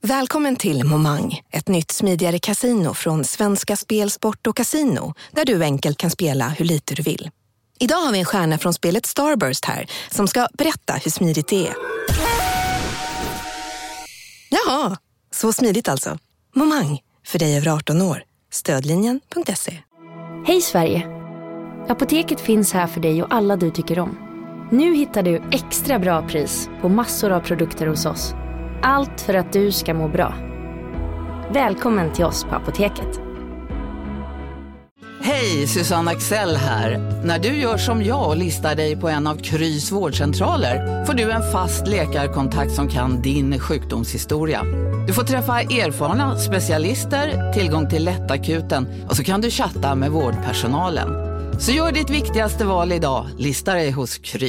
Välkommen till Momang, ett nytt smidigare casino från Svenska Spel, Sport och Casino, där du enkelt kan spela hur lite du vill. Idag har vi en stjärna från spelet Starburst här som ska berätta hur smidigt det är. Jaha, så smidigt alltså. Momang, för dig över 18 år. Stödlinjen.se. Hej Sverige! Apoteket finns här för dig och alla du tycker om. Nu hittar du extra bra pris på massor av produkter hos oss. Allt för att du ska må bra. Välkommen till oss på Apoteket. Hej, Susanne Axel här. När du gör som jag och listar dig på en av Krys vårdcentraler får du en fast läkarkontakt som kan din sjukdomshistoria. Du får träffa erfarna specialister, tillgång till lättakuten och så kan du chatta med vårdpersonalen. Så gör ditt viktigaste val idag, lista dig hos Kry.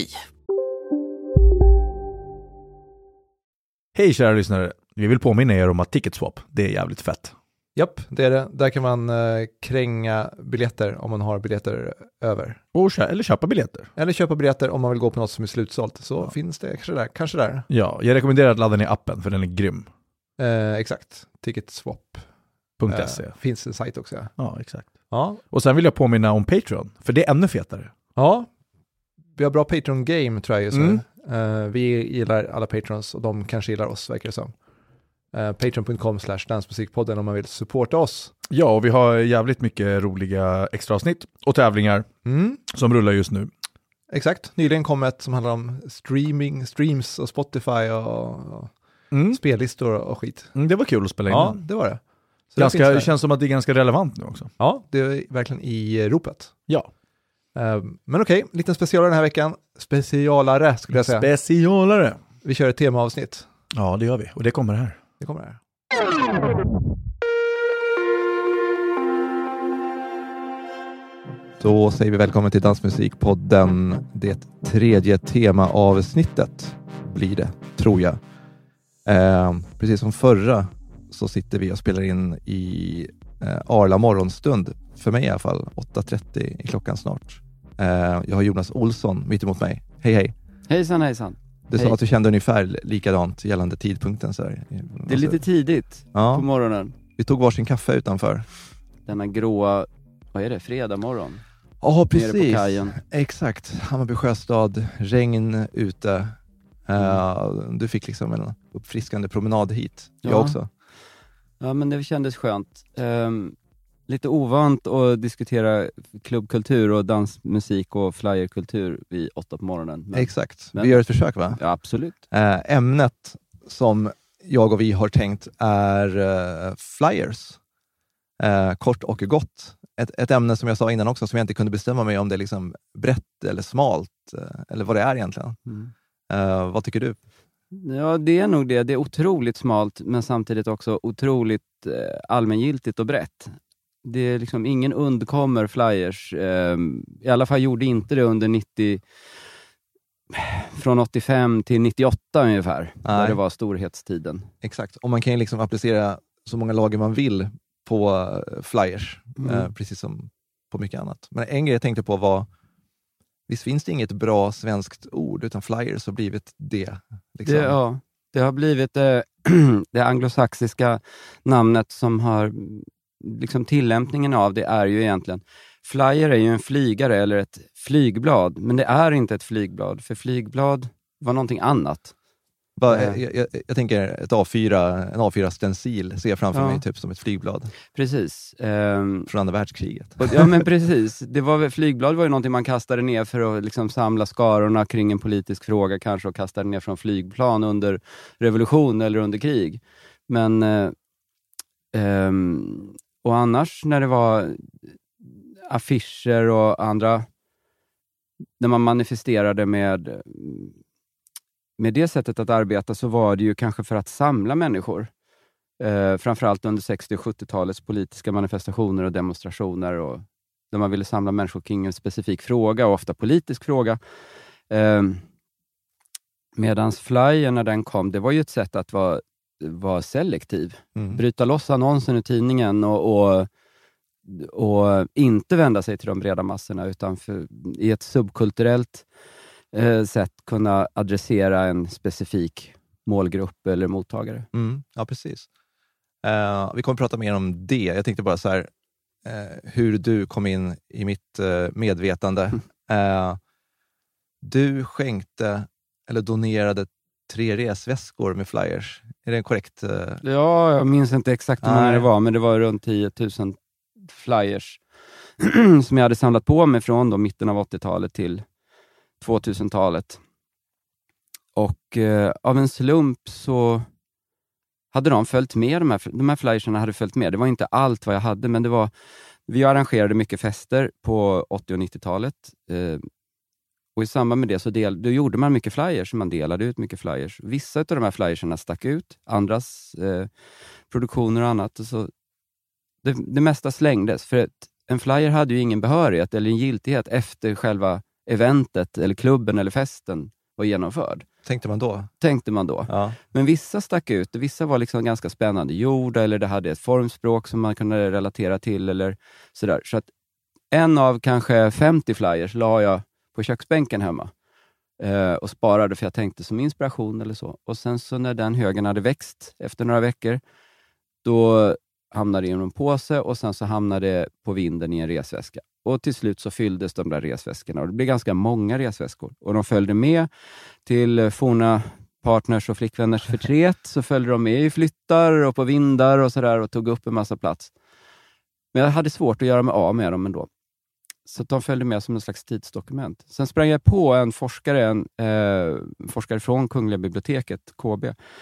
Hej kära lyssnare, vi vill påminna er om att Ticketswap, det är jävligt fett. Japp, det är det. Där kan man kränga biljetter om man har biljetter över. Eller köpa biljetter. Eller köpa biljetter om man vill gå på något som är slutsålt. Så finns det kanske där. Ja, jag rekommenderar att ladda ner appen för den är grym. Exakt, Ticketswap.se. Finns en sajt också. Ja, exakt. Ja. Och sen vill jag påminna om Patreon, för det är ännu fetare. Ja, vi har bra Patreon-game tror jag just nu. Vi gillar alla Patrons och de kanske gillar oss, verkar det som. Patreon.com/dansmusikpodden om man vill supporta oss. Ja, och vi har jävligt mycket roliga extra avsnitt och tävlingar som rullar just nu. Exakt, nyligen kom ett som handlar om streams och Spotify och spellistor och skit. Det var kul att spela in. Ja, det var det. Så det känns som att det är ganska relevant nu också. Ja, det är verkligen i ropet. Ja. Men okej, liten specialare den här veckan. Specialare skulle jag säga. Specialare. Vi kör ett temaavsnitt. Ja, det gör vi. Och det kommer här. Det kommer här. Då säger vi välkommen till Dansmusikpodden. Det tredje temaavsnittet blir det, tror jag. Precis som förra så sitter vi och spelar in i Arla morgonstund. För mig i alla fall, 8:30 i klockan snart. Jag har Jonas Olsson mitt emot mig. Hej hej. Hejsan. Du sa att du kände ungefär likadant gällande tidpunkten. Så här. Det är lite tidigt på morgonen. Vi tog varsin kaffe utanför. Denna gråa, vad är det, fredag morgon? Ja, precis. Nere på kajen. Exakt. Hammarby sjöstad, regn ute. Du fick liksom en uppfriskande promenad hit. Ja. Jag också. Ja, men det kändes skönt. Lite ovant att diskutera klubbkultur och dansmusik och flyerkultur vid 8 på morgonen. Exakt. Vi gör ett försök, va? Ja, absolut. Ämnet som jag och vi har tänkt är flyers. Kort och gott. Ett ämne som jag sa innan också som jag inte kunde bestämma mig om det är liksom brett eller smalt eller vad det är egentligen. Vad tycker du? Ja, det är nog det. Det är otroligt smalt men samtidigt också otroligt allmängiltigt och brett. Det är liksom ingen undkommer flyers. I alla fall gjorde inte det under 90... Från 85 till 98 ungefär. Nej. Där det var storhetstiden. Exakt. Och man kan ju liksom applicera så många lager man vill på flyers. Precis som på mycket annat. Men en grej jag tänkte på var, visst finns det inget bra svenskt ord utan flyers har blivit det. Liksom. Det har blivit det anglosaxiska namnet som har liksom tillämpningen av det är ju egentligen flyer är ju en flygare eller ett flygblad, men det är inte ett flygblad för flygblad var någonting annat. Jag tänker en A4-stencil ser jag framför mig typ som ett flygblad. Precis. Från andra världskriget. Ja, men precis. Flygblad var ju någonting man kastade ner för att liksom samla skarorna kring en politisk fråga kanske och kastade ner från flygplan under revolution eller under krig. Men och annars när det var affischer och andra när man manifesterade med det sättet att arbeta så var det ju kanske för att samla människor. Framförallt under 60- och 70-talets politiska manifestationer och demonstrationer och där man ville samla människor kring en specifik fråga och ofta politisk fråga. Medans flyer när den kom, det var ju ett sätt att vara selektiv. Bryta loss annonsen ur tidningen och inte vända sig till de breda massorna utan i ett subkulturellt sätt kunna adressera en specifik målgrupp eller mottagare. Ja, precis. Vi kommer prata mer om det. Jag tänkte bara så här, hur du kom in i mitt medvetande. Du skänkte eller donerade 3 resväskor med flyers. Är det en korrekt? Ja, jag minns inte exakt hur många det var, men det var runt 10 000 flyers som jag hade samlat på mig från då mitten av 80-talet till 2000-talet. Och av en slump så hade de följt med, de här flyerserna hade följt med. Det var inte allt vad jag hade, men vi arrangerade mycket fester på 80- och 90-talet. Och i samband med det så då gjorde man mycket flyers, man delade ut mycket flyers. Vissa av de här flyerserna stack ut, andras produktioner och annat. Och så det mesta slängdes, för att en flyer hade ju ingen behörighet eller en giltighet efter själva eventet eller klubben eller festen var genomförd. Tänkte man då. Ja. Men vissa stack ut, vissa var liksom ganska spännande gjorda, eller det hade ett formspråk som man kunde relatera till eller sådär. Så att en av kanske 50 flyers la jag på köksbänken hemma och sparade, för jag tänkte som inspiration eller så. Och sen så när den högen hade växt efter några veckor, då hamnade det i en påse och sen så hamnade det på vinden i en resväska. Och till slut så fylldes de där resväskorna, och det blev ganska många resväskor. Och de följde med till forna partners och flickvänners förtret, så följde de med i flyttar och på vindar och sådär och tog upp en massa plats. Men jag hade svårt att göra mig av med dem ändå. Så de följde med som en slags tidsdokument. Sen sprang jag på en forskare från Kungliga biblioteket, KB.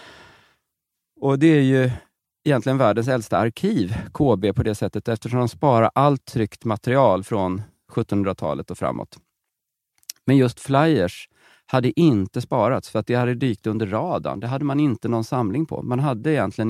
Och det är ju egentligen världens äldsta arkiv, KB, på det sättet, eftersom de sparar allt tryckt material från 1700-talet och framåt. Men just flyers hade inte sparats, för att det hade dykt under radarn. Det hade man inte någon samling på. Man hade egentligen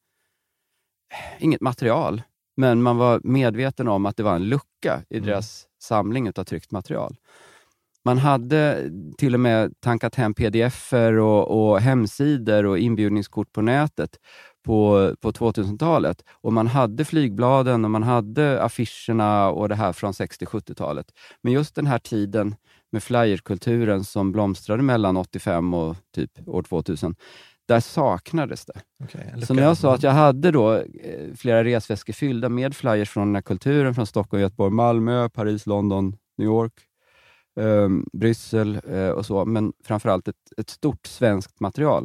inget material. Men man var medveten om att det var en lucka i deras samling av tryckt material. Man hade till och med tankat hem pdf-er och hemsidor och inbjudningskort på nätet på 2000-talet. Och man hade flygbladen och man hade affischerna och det här från 60-70-talet. Men just den här tiden med flyerkulturen som blomstrade mellan 85 och typ år 2000, där saknades det. Okay, så när jag sa att jag hade då flera resväskor fyllda med flyers från den här kulturen, från Stockholm, Göteborg, Malmö, Paris, London, New York, Bryssel och så, men framförallt ett stort svenskt material,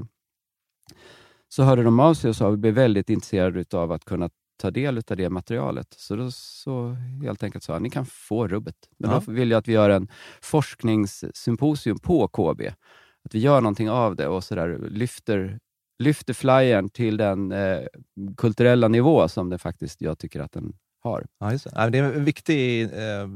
så hörde de av sig och sa att vi blev väldigt intresserade av att kunna ta del av det materialet. Så då så helt enkelt sa ni kan få rubbet. Men då vill jag att vi gör en forskningssymposium på KB. Att vi gör någonting av det och sådär lyfter flyern till den kulturella nivå som det faktiskt jag tycker att den har. Ja, just det. Det är en viktig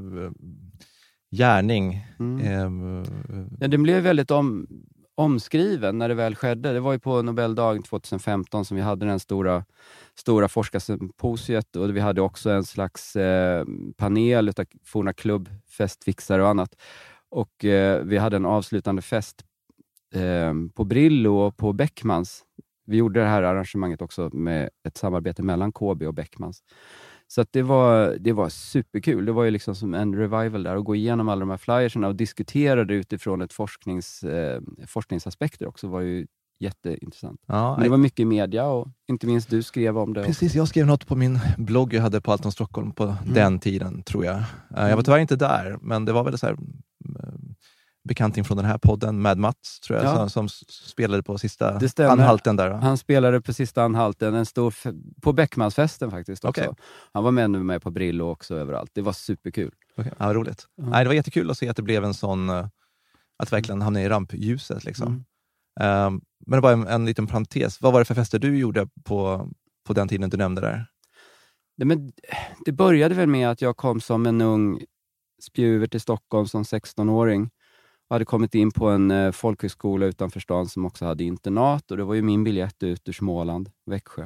gärning. Den blev väldigt omskriven när det väl skedde. Det var ju på Nobeldagen 2015 som vi hade den stora forskarsymposiet, och vi hade också en slags panel utav forna klubbfestfixare och annat. Och vi hade en avslutande fest på Brillo och på Beckmans. Vi gjorde det här arrangemanget också med ett samarbete mellan KB och Beckmans. Så att det var superkul. Det var ju liksom som en revival där, att gå igenom alla de här flyerserna och diskutera det utifrån ett forskningsaspekter också, var ju jätteintressant. Ja, men det var mycket i media, och inte minst du skrev om det. Precis, jag skrev något på min blogg jag hade på Alton Stockholm på den tiden, tror jag. Jag var tyvärr inte där, men det var väl så här bekanting från den här podden, Mad Mats, tror jag, som spelade på sista anhalten där. Han spelade på sista anhalten, på Beckmansfesten faktiskt också. Okay. Han var med på Brillo också överallt. Det var superkul. Okay. Ja, roligt. Nej, det var jättekul att se att det blev en sån, att verkligen hamna i rampljuset liksom. Men det var en liten parentes. Vad var det för fester du gjorde på den tiden du nämnde där? Det började väl med att jag kom som en ung spjuver till Stockholm som 16-åring. Jag hade kommit in på en folkhögskola utanför stan som också hade internat, och det var ju min biljett ut ur Småland, Växjö.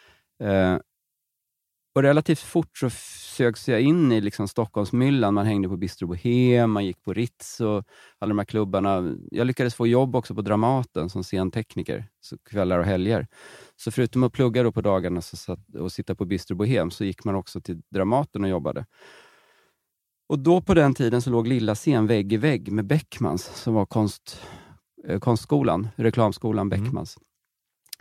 Och relativt fort så sögs jag in i liksom Stockholmsmyllan. Man hängde på Bistro Bohem, man gick på Ritz och alla de här klubbarna. Jag lyckades få jobb också på Dramaten som scentekniker, så kvällar och helger. Så förutom att plugga då på dagarna och sitta på Bistro Bohem, så gick man också till Dramaten och jobbade. Och då på den tiden så låg Lilla scen vägg i vägg med Beckmans, som var konstskolan, reklamskolan Beckmans.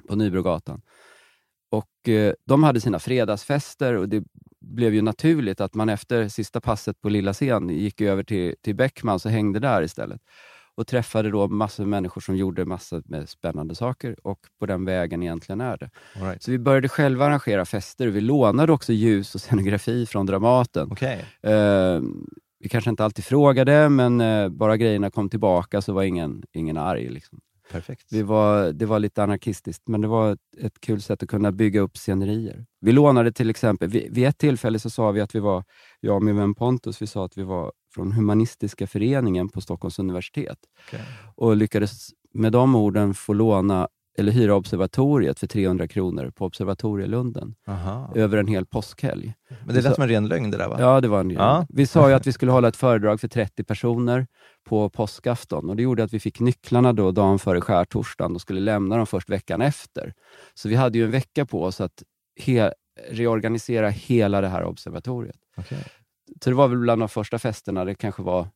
på Nybrogatan. Och de hade sina fredagsfester och det blev ju naturligt att man efter sista passet på Lilla Scen gick över till Beckman och hängde där istället. Och träffade då massor av människor som gjorde massor med spännande saker och på den vägen egentligen är det. All right. Så vi började själva arrangera fester och vi lånade också ljus och scenografi från Dramaten. Okay. Vi kanske inte alltid frågade, men bara grejerna kom tillbaka så var ingen arg. Liksom. Perfekt. Det var lite anarkistiskt, men det var ett kul sätt att kunna bygga upp scenerier. Vi lånade till exempel, vid ett tillfälle så sa vi att vi var, jag och min vän Pontus, vi sa att vi var från Humanistiska föreningen på Stockholms universitet. Okay. Och lyckades med de orden få låna eller hyra observatoriet för 300 kronor på Observatorielunden. Aha. Över en hel påskhelg. Men det lät som en ren lögn det där, va? Ja, det var en ren. Ja. Vi sa ju att vi skulle hålla ett föredrag för 30 personer på påskafton. Och det gjorde att vi fick nycklarna då dagen före skärtorsdagen och skulle lämna dem först veckan efter. Så vi hade ju en vecka på oss att reorganisera hela det här observatoriet. Okay. Så det var väl bland de första festerna. Det kanske var...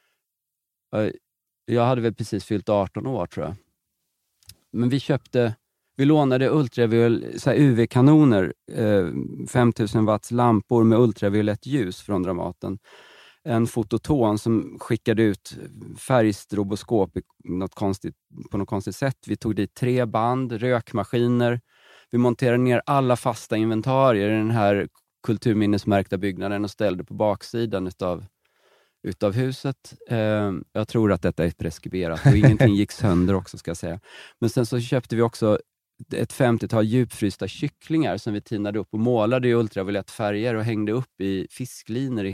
Jag hade väl precis fyllt 18 år, tror jag. Men vi lånade UV-kanoner, 5000 watts lampor med ultraviolett ljus från Dramaten. En fototon som skickade ut färgstroboskop på något konstigt sätt. Vi tog dit 3 band, rökmaskiner. Vi monterade ner alla fasta inventarier i den här kulturminnesmärkta byggnaden och ställde på baksidan utav huset. Jag tror att detta är preskriberat och ingenting gick sönder också, ska jag säga. Men sen så köpte vi också ett 50-tal djupfrysta kycklingar som vi tinade upp och målade i ultraviolett färger och hängde upp i fisklinor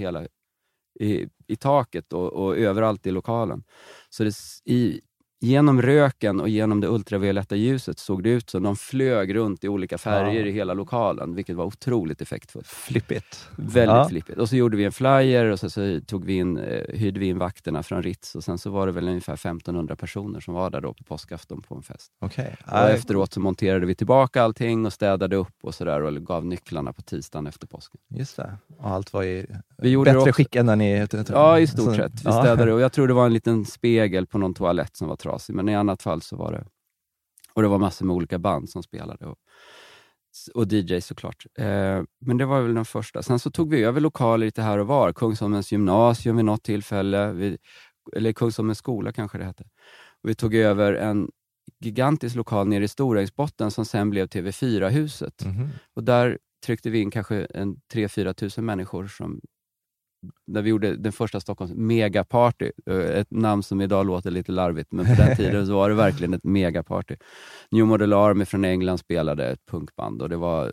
i taket och överallt i lokalen. Så genom röken och genom det ultravioletta ljuset såg det ut som de flög runt i olika färger i hela lokalen, vilket var otroligt effektfullt. Flippigt. Väldigt flippigt. Och så gjorde vi en flyer och så hyrde vi in vakterna från Ritz och sen så var det väl ungefär 1500 personer som var där då på påskafton på en fest. Okay. Och efteråt så monterade vi tillbaka allting och städade upp och sådär och gav nycklarna på tisdagen efter påsken. Just det. Och allt var i bättre skick än när ni... Ja, i stort sett. Vi städade och jag tror det var en liten spegel på någon toalett som var trasig, men i annat fall så var det... Och det var massor med olika band som spelade och DJs såklart. Men det var väl den första. Sen så tog vi över lokaler lite här och var. Kungsholmens gymnasium vid något tillfälle. Eller Kungsholmens skola kanske det hette. Och vi tog över en gigantisk lokal nere i Storängsbotten som sen blev TV4-huset. Mm-hmm. Och där tryckte vi in kanske 3-4 tusen människor där vi gjorde den första Stockholms megaparty. Ett namn som idag låter lite larvigt, men på den tiden så var det verkligen ett megaparty. New Model Army från England spelade ett punkband och det var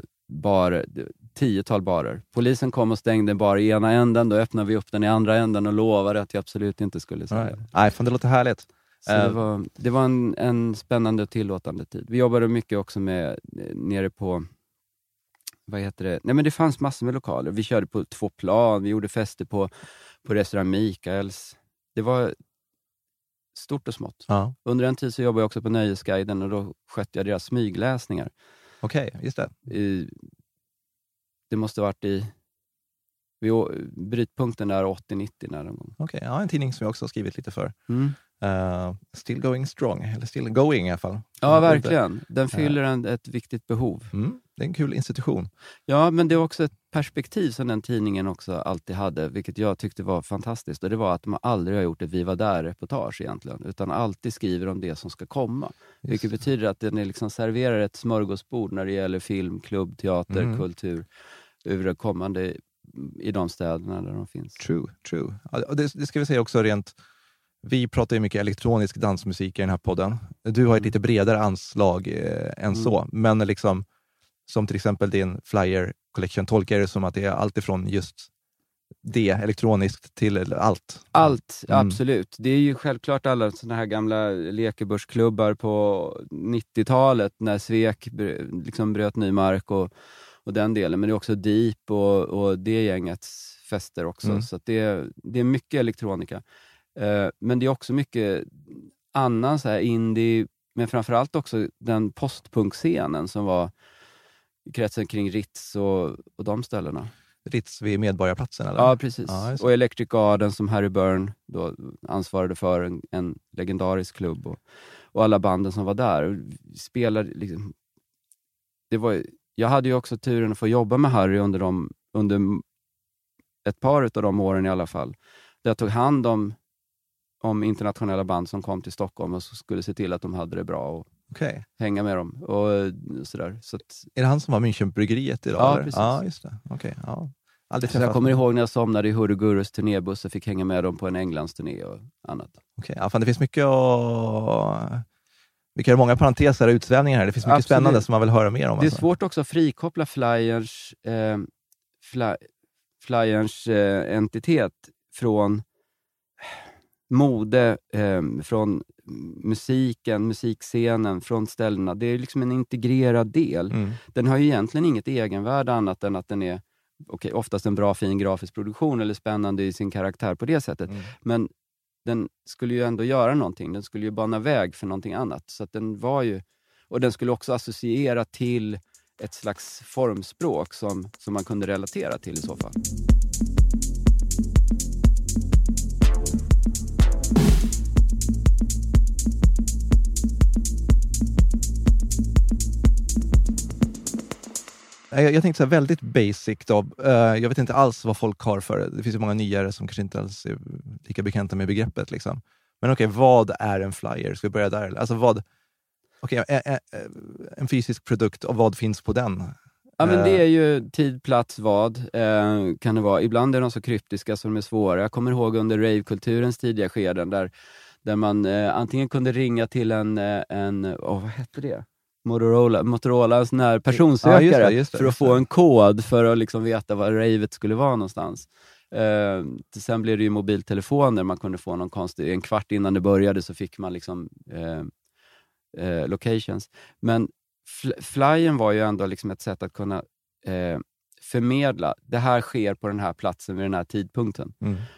10-tal barer. Polisen kom och stängde en bar i ena änden, då öppnade vi upp den i andra änden och lovade att jag absolut inte skulle säga. Nej, fan det låter härligt. Så det var en spännande och tillåtande tid. Vi jobbade mycket också med nere på vad heter det? Nej, men det fanns massor med lokaler. Vi körde på 2 plan. Vi gjorde fester på restaurang Mikaels. Det var stort och smått. Ja. Under en tid så jobbade jag också på Nöjesguiden och då skötte jag deras smygläsningar. Okej, just det. Det måste ha varit vid brytpunkten där 80-90 någon gång. Okej, ja, en tidning som jag också har skrivit lite för. Still going strong, eller still going i alla fall. Ja, verkligen. Den fyller ett viktigt behov. Det är en kul institution. Ja, men det är också ett perspektiv som den tidningen också alltid hade, vilket jag tyckte var fantastiskt. Och det var att de aldrig har gjort ett Vi var där-reportage egentligen, utan alltid skriver om det som ska komma. Vilket betyder att den liksom serverar ett smörgåsbord när det gäller film, klubb, teater, kultur över det kommande i de städerna där de finns. True. Och det ska vi säga också rent. Vi pratar ju mycket elektronisk dansmusik i den här podden. Du har ett lite bredare anslag än så. Men liksom, som till exempel din Flyer Collection, tolkar det som att det är allt ifrån just det elektroniskt till allt. Allt, absolut. Det är ju självklart alla såna här gamla lekebörsklubbar på 90-talet när Svek liksom bröt ny mark och den delen. Men det är också Deep och det gängets fester också. Så att det är mycket elektronika. Men det är också mycket annan så här indie, men framförallt också den postpunkscenen som var i kretsen kring Ritz och de ställena. Ritz vid Medborgarplatsen, eller? Ja, precis. Ja, och Electric Garden som Harry Byrne då ansvarade för, en legendarisk klubb och alla banden som var där spelade liksom jag hade ju också turen att få jobba med Harry under ett par av de åren i alla fall. Där jag tog hand om internationella band som kom till Stockholm och så skulle se till att de hade det bra och hänga med dem och sådär. Så att, är det han som var Münchenbryggeriet idag? Ja, eller? precis. Ja, just det. Okej, ja. Så jag kommer ihåg när jag somnade i Hurugurus turnébuss och fick hänga med dem på en Englandsturné och annat. Okej, ja, fan, det finns mycket vi kan ha många parenteser och utsvävningar här. Det finns mycket Absolut. spännande som man vill höra mer om. Det är svårt också att frikoppla Flyerns entitet från mode, från musikscenen, från ställena. Det är liksom en integrerad del. Den har ju egentligen inget egenvärde annat än att den är oftast en bra, fin grafisk produktion eller spännande i sin karaktär på det sättet. Men den skulle ju ändå göra någonting. Den skulle ju bana väg för någonting annat. Så att den var ju... Och den skulle också associera till ett slags formspråk som man kunde relatera till i så fall. Jag tänkte så här väldigt basic då. Jag vet inte alls vad folk har för det. Det finns ju många nyare som kanske inte alls är lika bekanta med begreppet. Liksom. Men okej, vad är en flyer? Ska vi börja där? Alltså en fysisk produkt och vad finns på den? Ja, men det är ju tid, plats, vad kan det vara. Ibland är de så kryptiska som de är svåra. Jag kommer ihåg under ravekulturens tidiga skeden där man antingen kunde ringa till vad hette det? Motorola, en sån här personsökare just det, för att få en kod för att liksom veta var ravet skulle vara någonstans. Sen blev det ju mobiltelefoner, man kunde få någon konstig, en kvart innan det började så fick man liksom locations. Men flyern var ju ändå liksom ett sätt att kunna förmedla, det här sker på den här platsen vid den här tidpunkten.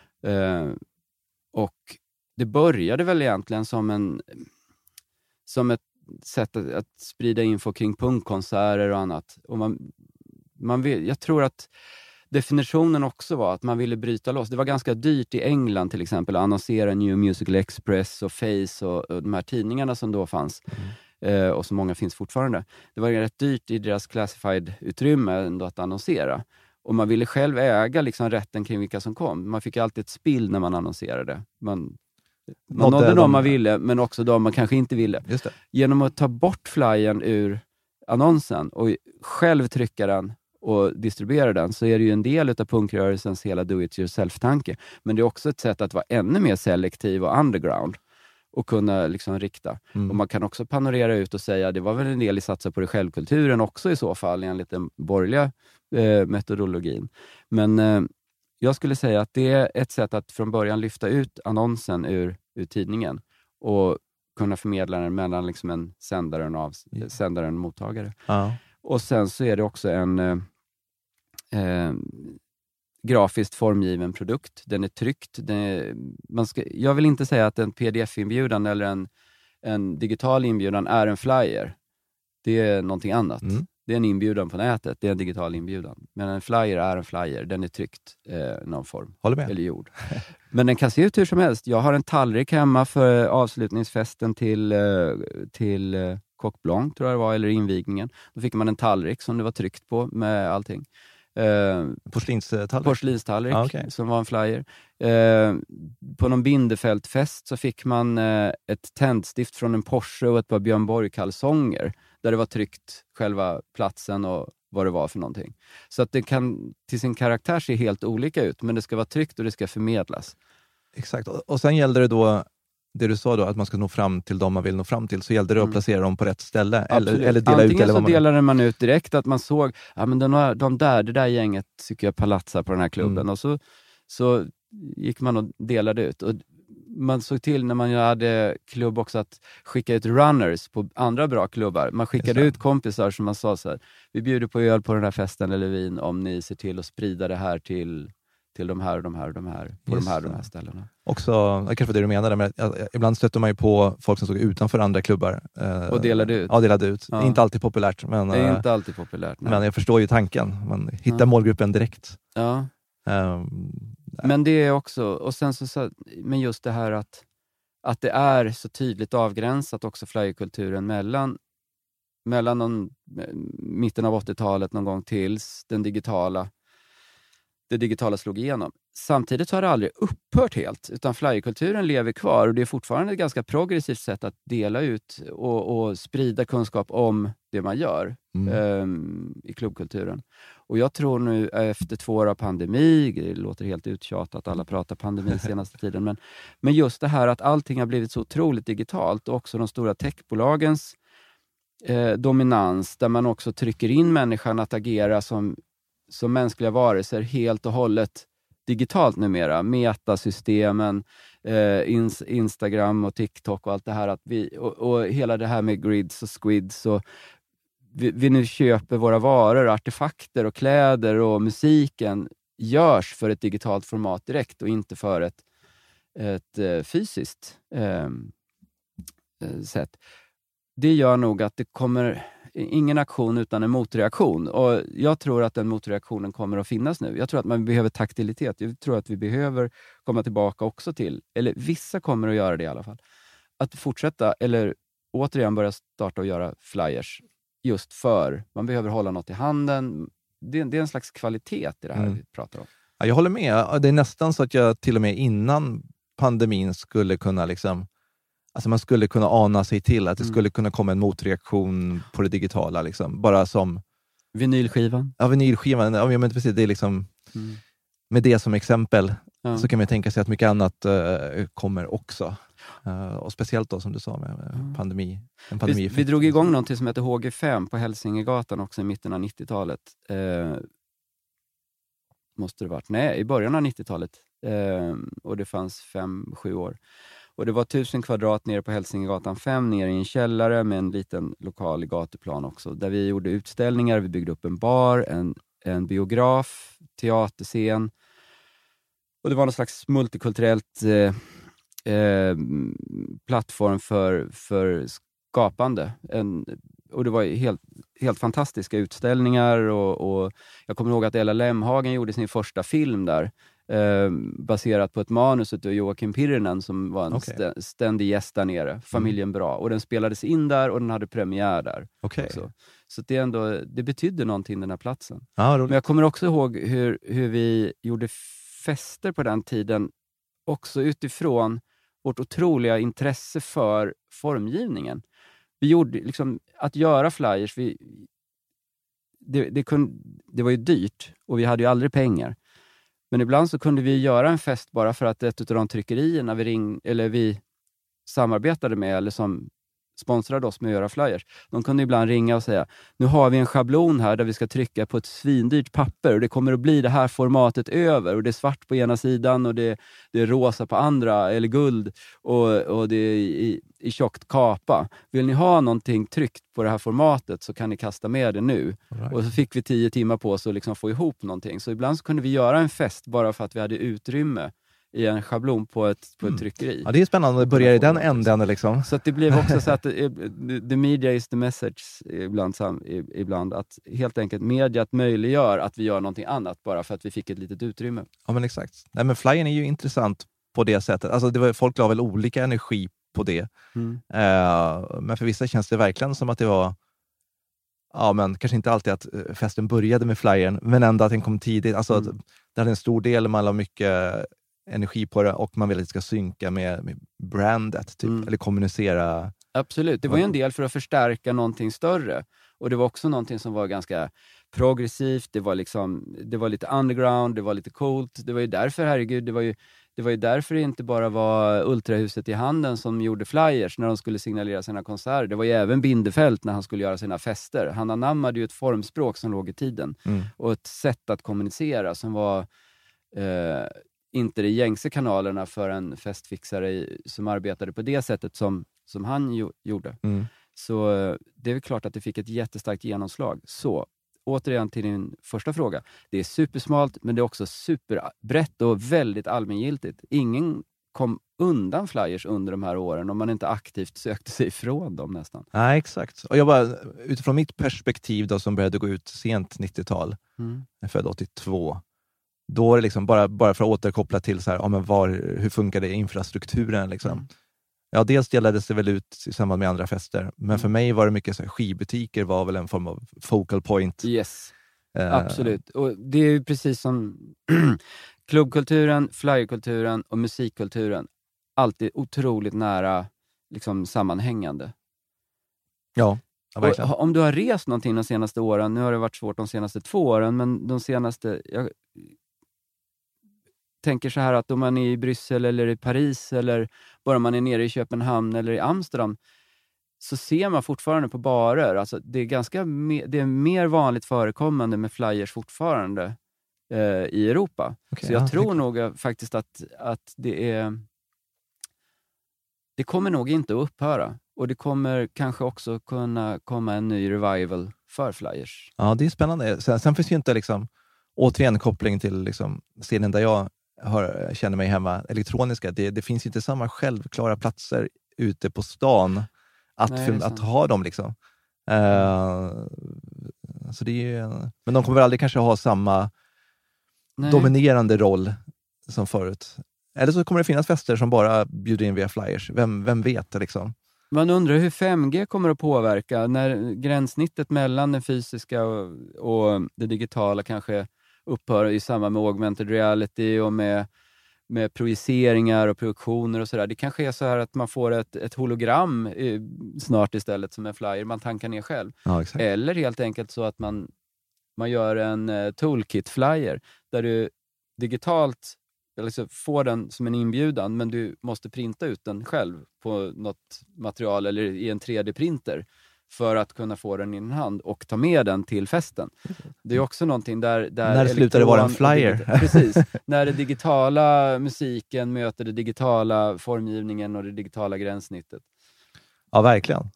Och det började väl egentligen som ett sätt att sprida info kring punkkonserter och annat. Och jag tror att definitionen också var att man ville bryta loss. Det var ganska dyrt i England till exempel att annonsera New Musical Express och Face och de här tidningarna som då fanns. Och så många finns fortfarande. Det var rätt dyrt i deras classified-utrymme ändå att annonsera. Och man ville själv äga liksom rätten kring vilka som kom. Man fick alltid ett spill när man annonserade. Man nådde dem man ville, men också de man kanske inte ville. Just det. Genom att ta bort flyern ur annonsen och själv trycka den och distribuera den, så är det ju en del av punkrörelsens hela do-it-yourself-tanke. Men det är också ett sätt att vara ännu mer selektiv och underground och kunna liksom rikta. Och man kan också panorera ut och säga, det var väl en del i satsa på det självkulturen också i så fall, enligt den borgerliga metodologin. Men jag skulle säga att det är ett sätt att från början lyfta ut annonsen ur tidningen och kunna förmedla den mellan liksom en sändare och mottagare. Och sen så är det också en grafiskt formgiven produkt. Den är tryckt. Jag vill inte säga att en pdf-inbjudan eller en digital inbjudan är en flyer. Det är någonting annat. Det är en inbjudan på nätet. Det är en digital inbjudan. Men en flyer är en flyer. Den är tryckt någon form. Håller med. Eller gjord. Men den kan se ut hur som helst. Jag har en tallrik hemma för avslutningsfesten till Coq Blanc, tror jag det var, eller invigningen. Då fick man en tallrik som det var tryckt på med allting. Porslinstallrik som var en flyer. På någon Bindefältfest så fick man ett tändstift från en Porsche och ett par Björn Borg-kalsonger där det var tryckt själva platsen och vad det var för någonting. Så att det kan till sin karaktär se helt olika ut, men det ska vara tryckt och det ska förmedlas. Exakt, och sen gällde det då det du sa då, att man ska nå fram till dem man vill nå fram till, så gällde det att placera dem på rätt ställe eller dela antingen ut. Eller så delade man ut direkt att man såg, men det där gänget tycker jag palatsar på den här klubben, och så gick man och delade ut. Och man såg till när man hade klubb också att skicka ut runners på andra bra klubbar. Man skickade ut kompisar som man sa så här, vi bjuder på öl på den här festen eller vin om ni ser till att sprida det här till de här och de här och de här på de här ställena. Också, kanske det du menade, men ibland stöter man ju på folk som stod utanför andra klubbar. Och delade ut. Ja, delade ut. Ja. Inte alltid populärt. Men, det är inte alltid populärt. Nej. Men jag förstår ju tanken. Man hittar målgruppen direkt. Ja. Men det är också, och sen så men just det här att det är så tydligt avgränsat också flyerkulturen mellan mitten av 80-talet någon gång tills det digitala slog igenom. Samtidigt har det aldrig upphört helt, utan flyerkulturen lever kvar och det är fortfarande ett ganska progressivt sätt att dela ut och sprida kunskap om det man gör i klubbkulturen. Och jag tror nu efter 2 år av pandemi, det låter helt uttjatat att alla pratar pandemi senaste tiden, men just det här att allting har blivit så otroligt digitalt och också de stora techbolagens dominans, där man också trycker in människan att agera som mänskliga varelser helt och hållet digitalt numera. Metasystemen, Instagram och TikTok och allt det här. Att och hela det här med grids och squids. Och vi nu köper våra varor, artefakter och kläder och musiken görs för ett digitalt format direkt och inte för ett fysiskt sätt. Det gör nog att det kommer ingen aktion utan en motreaktion. Och jag tror att den motreaktionen kommer att finnas nu. Jag tror att man behöver taktilitet. Jag tror att vi behöver komma tillbaka också till, eller vissa kommer att göra det i alla fall, att fortsätta eller återigen börja starta och göra flyers. Just för man behöver hålla något i handen. Det är en slags kvalitet i det här vi pratar om. Ja, jag håller med. Det är nästan så att jag till och med innan pandemin skulle kunna liksom, alltså man skulle kunna ana sig till att det skulle kunna komma en motreaktion på det digitala. Liksom. Bara som... Vinylskivan. Ja, vinylskivan. Ja, men precis, det är liksom... Med det som exempel så kan man tänka sig att mycket annat kommer också. Och speciellt då som du sa med pandemi. Vi drog igång någonting som heter HG5 på Hälsingegatan också i mitten av 90-talet. Måste det varit? Nej, i början av 90-talet. Och det fanns 5-7 år. Och det var 1000 kvadrat nere på Hälsingegatan 5, nere i en källare med en liten lokal i gatuplan också. Där vi gjorde utställningar, vi byggde upp en bar, en biograf, teaterscen. Och det var någon slags multikulturellt plattform för skapande. Och det var helt fantastiska utställningar. Och jag kommer ihåg att Ella Lemhagen gjorde sin första film där. Baserat på ett manus av Joakim Pirinen som var en ständig gäst där nere. Familjen Bra. Och den spelades in där och den hade premiär där. Också. Så det betydde någonting den här platsen. Men jag kommer också ihåg hur vi gjorde fester på den tiden. Också utifrån vårt otroliga intresse för formgivningen. Vi gjorde liksom, att göra flyers, det var ju dyrt och vi hade ju aldrig pengar. Men ibland så kunde vi göra en fest bara för att ett av de tryckerierna vi samarbetade med eller som sponsrade oss med att göra flyers. De kunde ibland ringa och säga, nu har vi en schablon här där vi ska trycka på ett svindyrt papper och det kommer att bli det här formatet över och det är svart på ena sidan och det är rosa på andra eller guld och det är i tjockt kapa. Vill ni ha någonting tryckt på det här formatet så kan ni kasta med det nu. Right. Och så fick vi 10 timmar på oss att liksom få ihop någonting. Så ibland så kunde vi göra en fest bara för att vi hade utrymme i en schablon på ett tryckeri. Ja, det är spännande att börja i den änden liksom. Så att det blev också så att the media is the message ibland att helt enkelt mediet möjliggör att vi gör någonting annat bara för att vi fick ett litet utrymme. Ja, men exakt. Nej, men flyern är ju intressant på det sättet. Alltså folk la väl olika energi på det. Men för vissa känns det verkligen som att det var men kanske inte alltid att festen började med flyern, men ändå att den kom tidigt. Alltså att det hade en stor del, man la mycket energi på det och man vill att det ska synka med brandet typ, eller kommunicera. Absolut, det var ju en del för att förstärka någonting större och det var också någonting som var ganska progressivt, det var lite underground, det var lite coolt, det var ju därför, herregud, det var ju därför det inte bara var Ultrahuset i Handen som gjorde flyers när de skulle signalera sina konserter. Det var ju även Bindefält när han skulle göra sina fester. Han anammade ju ett formspråk som låg i tiden och ett sätt att kommunicera som var inte de gängse kanalerna för en festfixare som arbetade på det sättet som han gjorde. Så det är väl klart att det fick ett jättestarkt genomslag. Så återigen till din första fråga. Det är supersmalt men det är också superbrett och väldigt allmängiltigt. Ingen kom undan flyers under de här åren om man inte aktivt sökte sig ifrån dem nästan. Nej, exakt. Och jag bara, utifrån mitt perspektiv då, som började gå ut sent 90-tal, jag född 82, då är det liksom bara för att återkoppla till så här, hur funkar det infrastrukturen liksom. Ja, dels delades det väl ut i samband med andra fester. Men för mig var det mycket så här, skivbutiker var väl en form av focal point. Yes, absolut. Och det är ju precis som klubbkulturen, flyerkulturen och musikkulturen. Alltid otroligt nära liksom, sammanhängande. Ja, verkligen. Om du har rest någonting de senaste åren, nu har det varit svårt de senaste 2 åren, men de senaste... Jag tänker så här att om man är i Bryssel eller i Paris eller bara man är nere i Köpenhamn eller i Amsterdam, så ser man fortfarande på barer. Alltså det är det är mer vanligt förekommande med flyers fortfarande i Europa. Okay, så jag tror nog faktiskt att det kommer nog inte att upphöra. Och det kommer kanske också kunna komma en ny revival för flyers. Ja, det är spännande. Sen finns ju inte liksom, återigen koppling till liksom, scenen där jag känner mig hemma, elektroniska. Det finns inte samma självklara platser ute på stan att ha dem liksom. Så det är ju, men de kommer väl aldrig kanske ha samma dominerande roll som förut. Eller så kommer det finnas fester som bara bjuder in via flyers. Vem vet liksom. Man undrar hur 5G kommer att påverka när gränssnittet mellan den fysiska och det digitala kanske upphör i samband med augmented reality och med projiceringar och produktioner och sådär. Det kanske är så här att man får ett hologram snart istället som en flyer man tankar ner själv. Ja, exakt. Eller helt enkelt så att man gör en toolkit-flyer där du digitalt alltså får den som en inbjudan, men du måste printa ut den själv på något material eller i en 3D-printer för att kunna få den i din hand och ta med den till festen. Det är också någonting där när slutar det vara en flyer? Precis. När det digitala musiken möter det digitala formgivningen och det digitala gränssnittet. Ja, verkligen.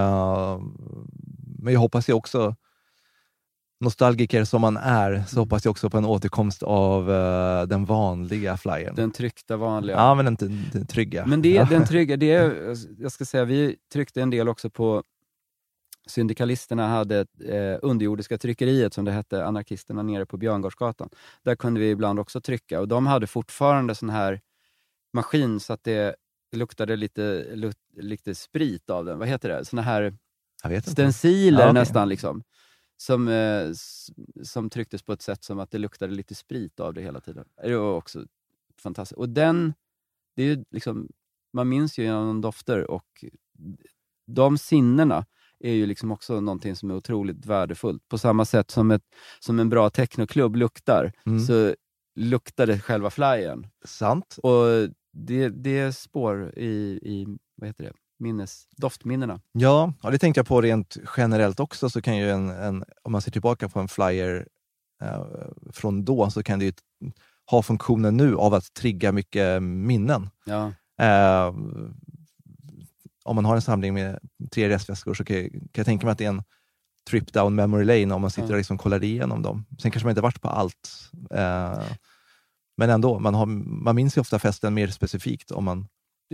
Men jag hoppas ju också, nostalgiker som man är, så hoppas jag också på en återkomst av den vanliga flyern. Den tryckta vanliga. Ja, men inte den trygga. Men den trygga, jag ska säga, vi tryckte en del också på Syndikalisterna hade underjordiska tryckeriet som det hette, anarkisterna nere på Björngårdsgatan. Där kunde vi ibland också trycka och de hade fortfarande sån här maskin så att det luktade lite sprit av den. Vad heter det? Såna här stenciler nästan liksom. Som trycktes på ett sätt som att det luktade lite sprit av det hela tiden. Det var också fantastiskt. Och det är ju liksom, man minns ju genom dofter och de sinnena är ju liksom också någonting som är otroligt värdefullt. På samma sätt som en bra technoklubb luktar, så luktar det själva flyern. Sant. Och det är spår i vad heter det? Doftminnena. Ja, det tänkte jag på rent generellt också, så kan ju om man ser tillbaka på en flyer från då, så kan det ju ha funktionen nu av att trigga mycket minnen. Ja. Om man har en samling med 3 resväskor så kan jag tänka mig att det är en trip down memory lane om man sitter och liksom kollar igenom dem. Sen kanske man inte varit på allt. Men ändå, man minns ju ofta festen mer specifikt om man...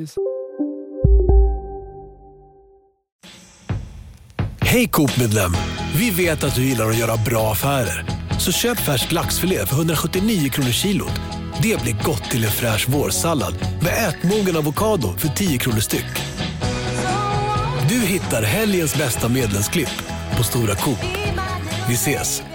Hej Coop-medlem! Vi vet att du gillar att göra bra affärer. Så köp färsk laxfilé för 179 kronor kilot. Det blir gott till en fräsch vårsallad med ätmogen avokado för 10 kronor styck. Du hittar helgens bästa medlemsklipp på Stora Coop. Vi ses!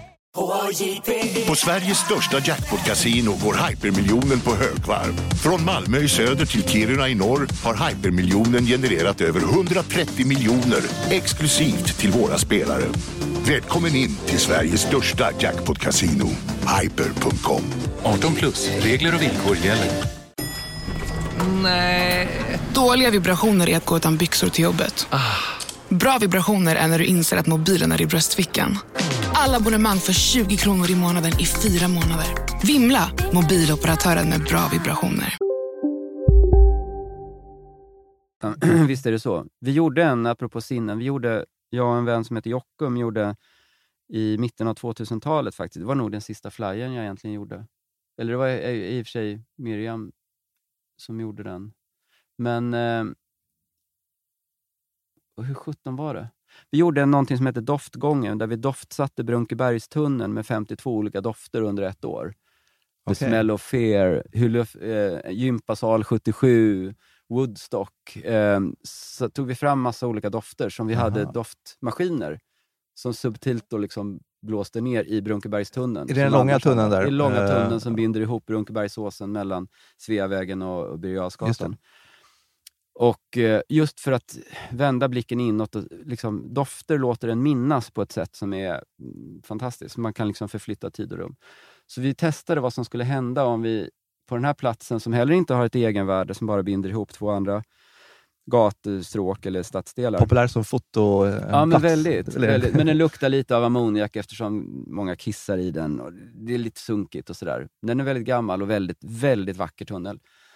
På Sveriges största jackpot-casino går hypermiljonen på högvarv. Från Malmö i söder till Kiruna i norr har hypermiljonen genererat över 130 miljoner exklusivt till våra spelare. Välkommen in till Sveriges största jackpot-casino, hyper.com. 18+, regler och villkor gäller. Nej. Dåliga vibrationer är att gå utan byxor till jobbet. Bra vibrationer är när du inser att mobilen är i bröstfickan. Alla abonnemang för 20 kronor i månaden i 4 månader. Vimla, mobiloperatören med bra vibrationer. Visst är det så. Vi gjorde apropå sinnen, jag och en vän som heter Jockum gjorde i mitten av 2000-talet faktiskt. Det var nog den sista flyern jag egentligen gjorde. Eller det var i och för sig Miriam som gjorde den. Men och hur 17 var det? Vi gjorde någonting som heter Doftgången, där vi doftsatte Brunkebergstunneln med 52 olika dofter under ett år. The Smell of Fear, Gympasal 77, Woodstock. Så tog vi fram massa olika dofter som vi hade doftmaskiner som subtilt då liksom blåste ner i Brunkebergstunneln. Är det den långa tunneln där? Det är långa tunneln som binder ihop Brunkebergsåsen mellan Sveavägen och Birger Jarlsgatan. Och just för att vända blicken inåt, och liksom, dofter låter en minnas på ett sätt som är fantastiskt. Man kan liksom förflytta tid och rum. Så vi testade vad som skulle hända om vi på den här platsen, som heller inte har ett egenvärde, som bara binder ihop två andra gatustråk eller stadsdelar. Populär som foto. Ja, men väldigt. Men den luktar lite av ammoniak eftersom många kissar i den. Och det är lite sunkigt och sådär. Den är väldigt gammal och väldigt, väldigt vacker tunnel.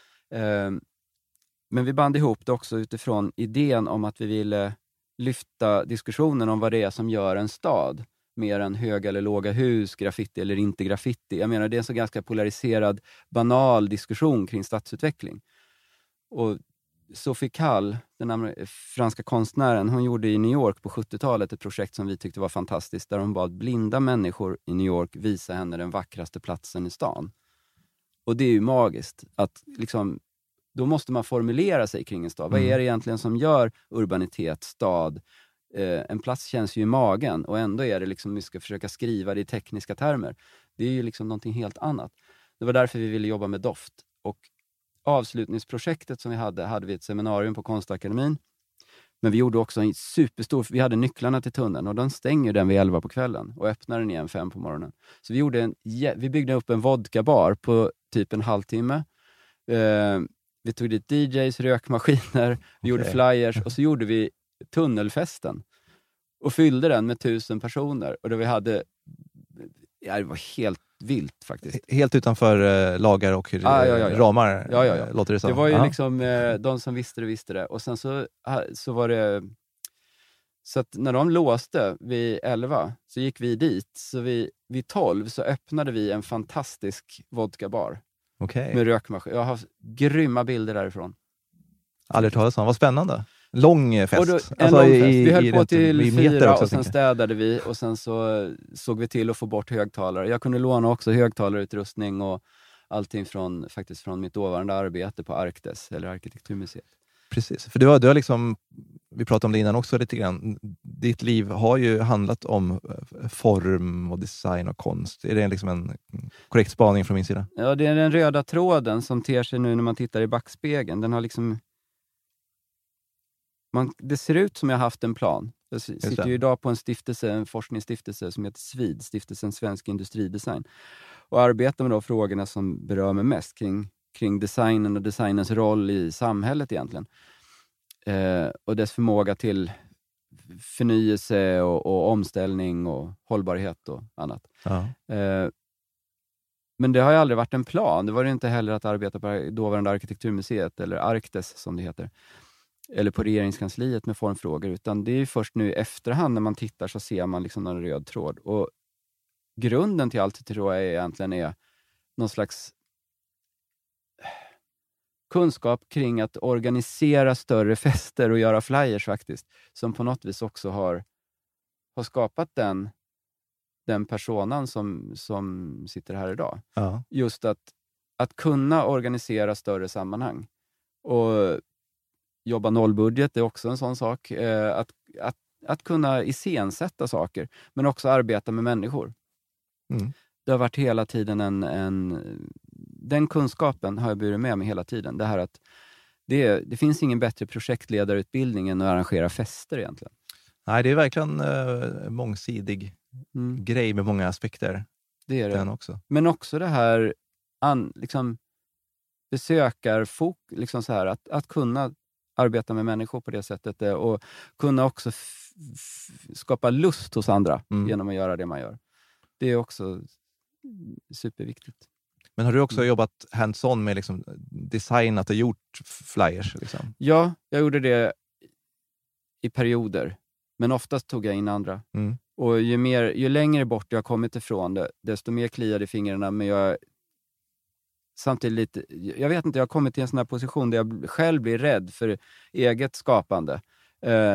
Men vi band ihop det också utifrån idén om att vi ville lyfta diskussionen om vad det är som gör en stad. Mer än höga eller låga hus, graffiti eller inte graffiti. Jag menar, det är en så ganska polariserad, banal diskussion kring stadsutveckling. Och Sophie Calle, den franska konstnären, hon gjorde i New York på 70-talet ett projekt som vi tyckte var fantastiskt, där hon bad blinda människor i New York visa henne den vackraste platsen i stan. Och det är ju magiskt att liksom, då måste man formulera sig kring en stad. Vad är det egentligen som gör urbanitet, stad? En plats känns ju i magen, och ändå är det liksom, vi ska försöka skriva det i tekniska termer. Det är ju liksom någonting helt annat. Det var därför vi ville jobba med doft. Och avslutningsprojektet som vi hade vi ett seminarium på Konstakademin. Men vi gjorde också en superstor, vi hade nycklarna till tunneln och den stänger den vid 11 på kvällen och öppnar den igen 5 på morgonen. Så vi byggde upp en vodkabar på typ en halvtimme. Vi tog dit DJs, rökmaskiner, vi gjorde flyers och så gjorde vi tunnelfesten och fyllde den med 1000 personer. Och då vi hade, det var helt vilt faktiskt. Helt utanför lagar och ramar, låter det som. Det var ju liksom de som visste det. Och sen så var det, så att när de låste vid 11 så gick vi dit. Så vid 12 så öppnade vi en fantastisk vodkabar. Med rökmaskin. Jag har grymma bilder därifrån. Aldrig talas om. Vad spännande. Lång fest. Vi höll på till 4 och sen städade vi och sen så såg vi till att få bort högtalare. Jag kunde låna också högtalarutrustning och allting från mitt dåvarande arbete på Arktes eller Arkitekturmuseet. Precis, för du har liksom, vi pratade om det innan också lite grann, ditt liv har ju handlat om form och design och konst. Är det liksom en korrekt spaning från min sida? Ja, det är den röda tråden som ter sig nu när man tittar i backspegeln. Den har liksom, det ser ut som jag har haft en plan. Jag sitter ju idag på en forskningsstiftelse som heter SVID, Stiftelsen Svensk Industridesign, och arbetar med de frågorna som berör mig mest kring designen och designens roll i samhället egentligen. Och dess förmåga till förnyelse och omställning och hållbarhet och annat. Ja. Men det har ju aldrig varit en plan. Det var det inte heller att arbeta på dåvarande Arkitekturmuseet eller Arktes som det heter. Eller på regeringskansliet med formfrågor. Utan det är ju först nu i efterhand när man tittar så ser man liksom en röd tråd. Och grunden till allt det tror jag egentligen är någon slags kunskap kring att organisera större fester och göra flyers faktiskt. Som på något vis också har skapat den personan som sitter här idag. Ja. Just att kunna organisera större sammanhang. Och jobba nollbudget är också en sån sak. Att kunna iscensätta saker. Men också arbeta med människor. Mm. Det har varit hela tiden den kunskapen har jag burit med mig hela tiden. Det här att det finns ingen bättre projektledarutbildning än att arrangera fester egentligen. Nej, det är verkligen mångsidig grej med många aspekter. Det är det. Den också. Men också det här liksom liksom så här att kunna arbeta med människor på det sättet och kunna också skapa lust hos andra genom att göra det man gör. Det är också superviktigt. Men har du också jobbat hands-on med liksom designat och gjort flyers? Liksom? Ja, jag gjorde det i perioder. Men oftast tog jag in andra. Mm. Och ju längre bort jag har kommit ifrån det, desto mer kliade i fingrarna. Men jag samtidigt jag vet inte, jag har kommit till en sån här position där jag själv blir rädd för eget skapande.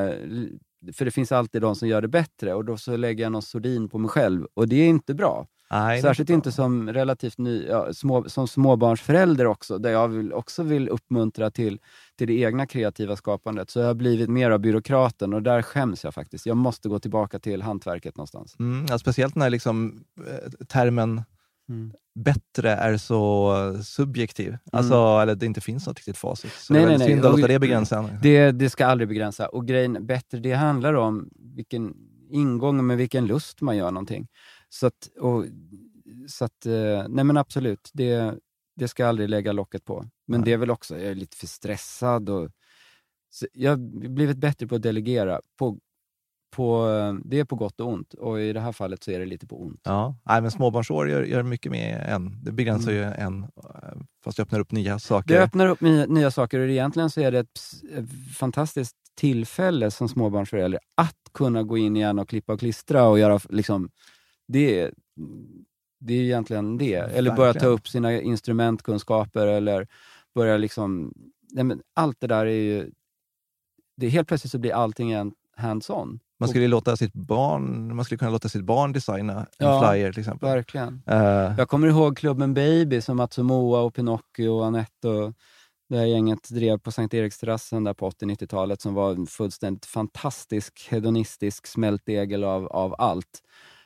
För det finns alltid de som gör det bättre och då så lägger jag någon sordin på mig själv och det är inte bra. Nej, särskilt inte som relativt ny, som småbarnsförälder också, där jag också vill uppmuntra till det egna kreativa skapandet. Så jag har blivit mer av byråkraten och där skäms jag faktiskt. Jag måste gå tillbaka till hantverket någonstans. Ja, speciellt när liksom termen bättre är så subjektiv. Alltså, eller det inte finns något riktigt facit. Så nej, det är väldigt synd att låta det begränsa. Det ska aldrig begränsa. Och grejen bättre, det handlar om vilken ingång med vilken lust man gör någonting. Så att nej men absolut, det ska aldrig lägga locket på. Men det är väl också, jag är lite för stressad och så jag har blivit bättre på att delegera det är på gott och ont, och i det här fallet så är det lite på ont. Ja, nej, men småbarnsår gör mycket med en. Det begränsar ju en, fast det öppnar upp nya saker. Det öppnar upp nya saker, och egentligen så är det ett fantastiskt tillfälle som småbarnsförälder att kunna gå in igen och klippa och klistra och göra liksom, det är egentligen det. Eller börja ta upp sina instrumentkunskaper eller börja liksom, nej men allt det där är ju, det helt plötsligt så blir allting en hands-on. Man skulle kunna låta sitt barn designa en flyer till exempel. Verkligen. Jag kommer ihåg klubben Baby som Matsumoa och Pinocchio och Anette och det här gänget drev på Sankt Eriksterrassen där på 80-90-talet, som var en fullständigt fantastisk, hedonistisk smältdegel av allt.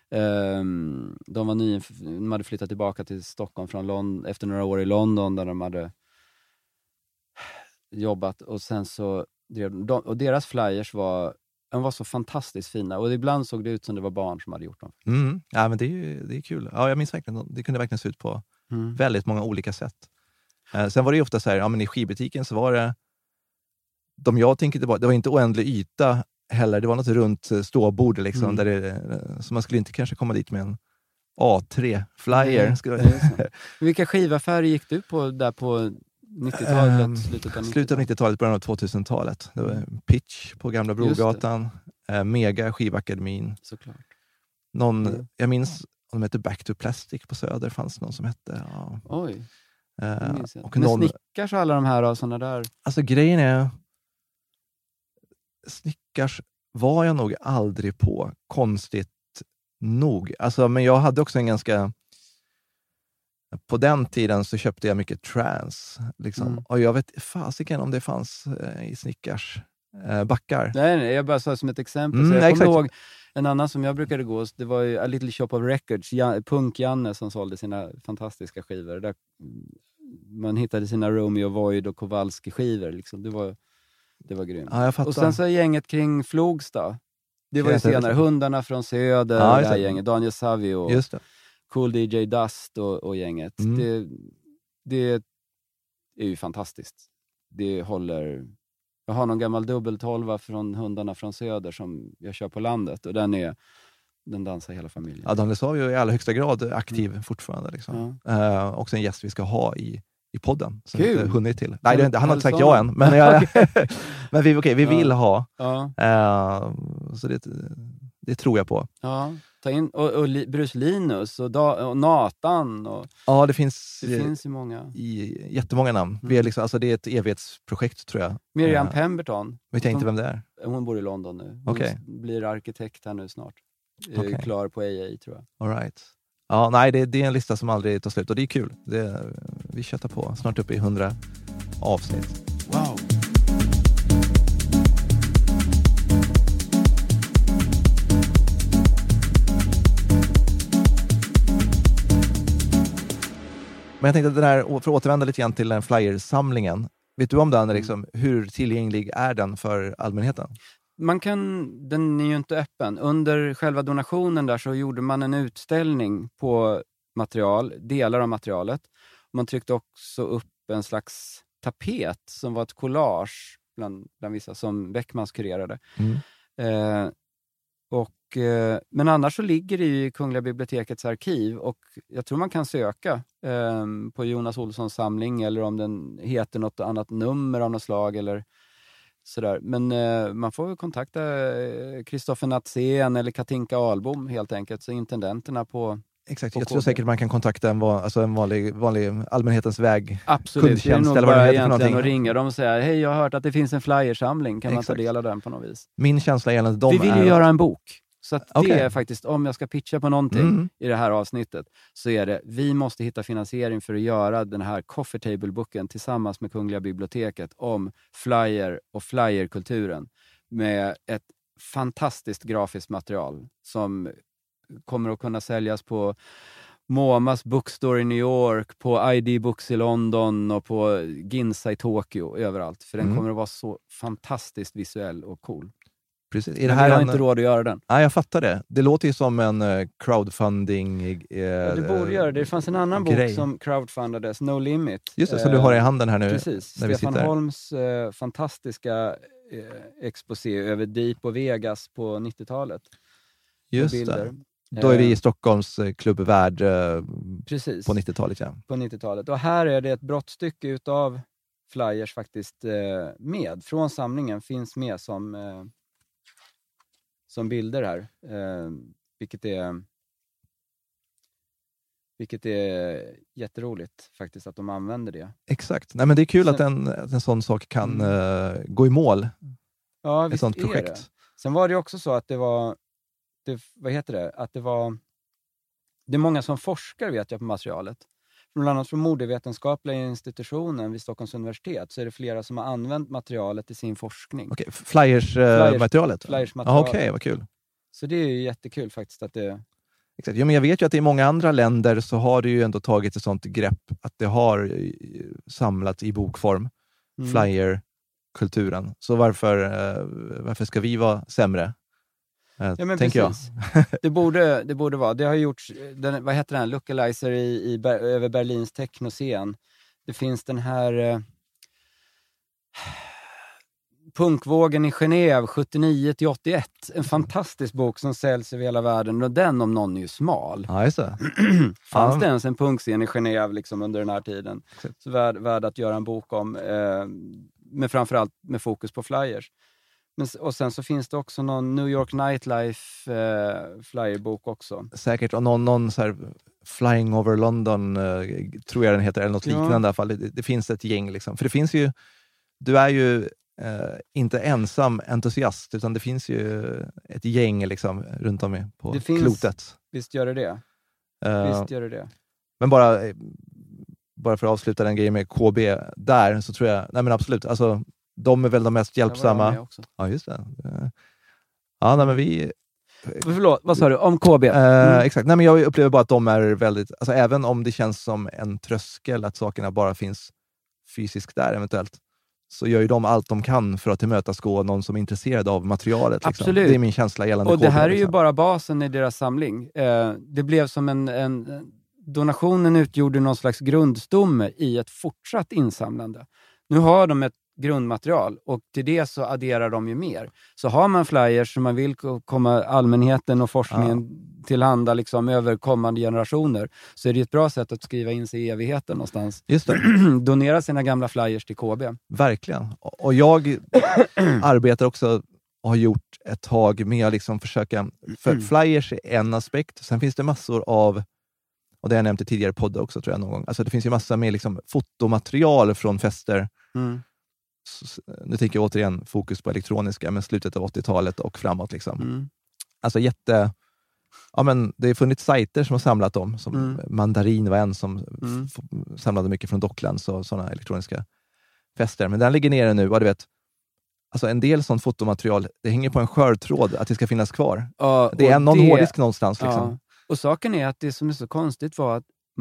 De hade flyttat tillbaka till Stockholm från London efter några år i London där de hade jobbat, och sen så drev de, och deras flyers var så fantastiskt fina, och ibland såg det ut som det var barn som hade gjort dem. Ja, men det är kul. Ja, jag minns verkligen, det kunde verkligen se ut på väldigt många olika sätt. Sen var det ju ofta så här, men i skivbutiken så var det jag tänkte det var inte oändlig yta heller, det var något runt ståbord liksom, så man skulle inte kanske komma dit med en A3-flyer. Vilka skivaffärer gick du på där på 90-talet? Slutet av 90-talet, början av 2000-talet. Det var Pitch på Gamla Brogatan, Mega, Skivakademin. Såklart. Jag minns, de hette Back to Plastic på Söder, fanns någon som hette. Ja. Oj. Och men Snickars och alla de här och sådana där. Alltså grejen är, Snickars var jag nog aldrig på, konstigt nog. Alltså, men jag hade också en ganska, på den tiden så köpte jag mycket trance liksom. Och jag vet fasiken om det fanns i Snickars backar. Nej, jag bara sa som ett exempel. Så jag kommer ihåg en annan som jag brukade gå, det var ju A Little Shop of Records, Punk-Janne som sålde sina fantastiska skivor. Där man hittade sina Romeo Void och Kowalski-skivor. Liksom. Det var grymt. Ja, och sen så gänget kring Flogstad. Det var ju senare. Hundarna från Söder, det här gänget. Daniel Savio och Cool DJ Dust och gänget. Det är ju fantastiskt. Det håller... Jag har någon gammal dubbeltolva från Hundarna från Söder som jag kör på landet. Och den dansar hela familjen. Ja, Daniel Savio är i allra högsta grad aktiv fortfarande. Liksom. Också en gäst vi ska ha i podden. Som vi inte hunnit till. Nej, han har inte sagt ja än. Men, men vi vill ha. Så det tror jag på. Ja, ta in och Bruce Linus och Nathan. Det finns ju många. Jättemånga namn. Vi är liksom, alltså det är ett evighetsprojekt tror jag. Miriam Pemberton. Vet jag inte vem det är. Hon bor i London nu. Hon blir arkitekt här nu snart. Klar på AA tror jag. All right. Ja, nej, det är en lista som aldrig tar slut och det är kul. Vi köttar på. Snart uppe i 100 avsnitt. Wow. Men jag tänkte att den här, för att återvända lite grann till den flyersamlingen. Vet du om den? Liksom, hur tillgänglig är den för allmänheten? Den är ju inte öppen. Under själva donationen där så gjorde man en utställning på delar av materialet. Man tryckte också upp en slags tapet som var ett collage bland vissa som Beckmans kurerade. Men annars så ligger det ju i Kungliga bibliotekets arkiv och jag tror man kan söka på Jonas Olssons samling eller om den heter något annat nummer av något slag eller sådär. Men man får väl kontakta Kristoffer Natzén eller Katinka Ahlbom helt enkelt, så intendenterna på... Exakt, jag tror säkert man kan kontakta en vanlig allmänhetens väg. Absolut, kundtjänst, det är nog bara egentligen att ringa dem och säga hej, jag har hört att det finns en flyersamling, kan man ta del av den på något vis? Min känsla gällande dem vi vill ju göra en bok. Så att det är faktiskt, om jag ska pitcha på någonting i det här avsnittet, så är det, vi måste hitta finansiering för att göra den här coffee table-boken tillsammans med Kungliga biblioteket om flyer och flyerkulturen med ett fantastiskt grafiskt material som kommer att kunna säljas på MoMAs Bookstore i New York, på ID Books i London och på Ginza i Tokyo, överallt. För den kommer att vara så fantastiskt visuell och cool. Precis. Men jag har inte råd att göra den. Nej, jag fattar det. Det låter ju som en crowdfunding... du borde göra det. Det fanns en annan bok som crowdfundades, No Limit. Just det, som du har i handen här nu. Precis. När Stefan Holms fantastiska exposé över Deep och Vegas på 90-talet. Just det. Då är vi i Stockholms klubbvärld på 90-talet. Ja. På 90-talet. Och här är det ett brottstycke utav flyers faktiskt med. Från samlingen finns med som bilder här. Vilket är jätteroligt faktiskt att de använder det. Exakt. Nej, men det är kul att en sån sak kan gå i mål. Ja, ett sånt projekt. Det. Sen var det också så att det är många som forskar, vet jag, på materialet. Bland annat från modevetenskapliga institutionen vid Stockholms universitet så är det flera som har använt materialet i sin forskning. Okej, Flyers-materialet? Flyers-materialet. Okej, vad kul. Så det är ju jättekul faktiskt att det... Exakt. Ja, men jag vet ju att i många andra länder så har det ju ändå tagit ett sånt grepp att det har samlats i bokform. Flyer-kulturen. Så varför ska vi vara sämre? Ja, men tänker precis. Det borde vara. Det har gjorts, vad heter den? Localizer över Berlins technoscen. Det finns den här punkvågen i Genève 79-81. En fantastisk bok som säljs över hela världen. Och den om någon är ju smal. Ja, just det. Fanns det ens en punkscen i Genève liksom under den här tiden? Så värd att göra en bok om. Men framförallt med fokus på flyers. Och sen så finns det också någon New York Nightlife flyerbok också. Säkert, och någon så här Flying Over London tror jag den heter, eller något liknande i alla fall. Det finns ett gäng liksom. För det finns ju, du är ju inte ensam entusiast, utan det finns ju ett gäng liksom runt om på det finns, klotet. Visst gör det. Visst gör det. Men bara för att avsluta den grejen med KB där, så tror jag, nej men absolut, alltså de är väl de mest hjälpsamma. Ja, just det. Ja, nej, men vi... Förlåt, vad sa du om KB? Exakt. Nej, men jag upplever bara att de är väldigt... Alltså, även om det känns som en tröskel att sakerna bara finns fysiskt där eventuellt, så gör ju de allt de kan för att tillmötesgå någon som är intresserad av materialet. Liksom. Absolut. Det är min känsla gällande Och KB. det här är liksom. ju bara basen i deras samling. Det blev som en donationen utgjorde någon slags grundstomme i ett fortsatt insamlande. Nu har de ett grundmaterial och till det så adderar de ju mer. Så har man flyers som man vill komma allmänheten och forskningen tillhanda liksom över kommande generationer, så är det ett bra sätt att skriva in sig i evigheten någonstans. Just det. Donera sina gamla flyers till KB. Verkligen. Och jag arbetar också och har gjort ett tag med att liksom försöka, för flyers är en aspekt, sen finns det massor av, och det har jag nämnt i tidigare poddar också tror jag någon gång, alltså det finns ju massa med liksom fotomaterial från fester. Nu tänker jag återigen fokus på elektroniska, men slutet av 80-talet och framåt liksom. Alltså ja men det har funnits sajter som har samlat dem, som Mandarin var en som samlade mycket från Docklands och sådana elektroniska fester, men den ligger nere nu, och du vet, alltså en del sånt fotomaterial, det hänger på en skörtråd att det ska finnas kvar. Det är någon hårddisk någonstans liksom. Och saken är att det som är så konstigt var att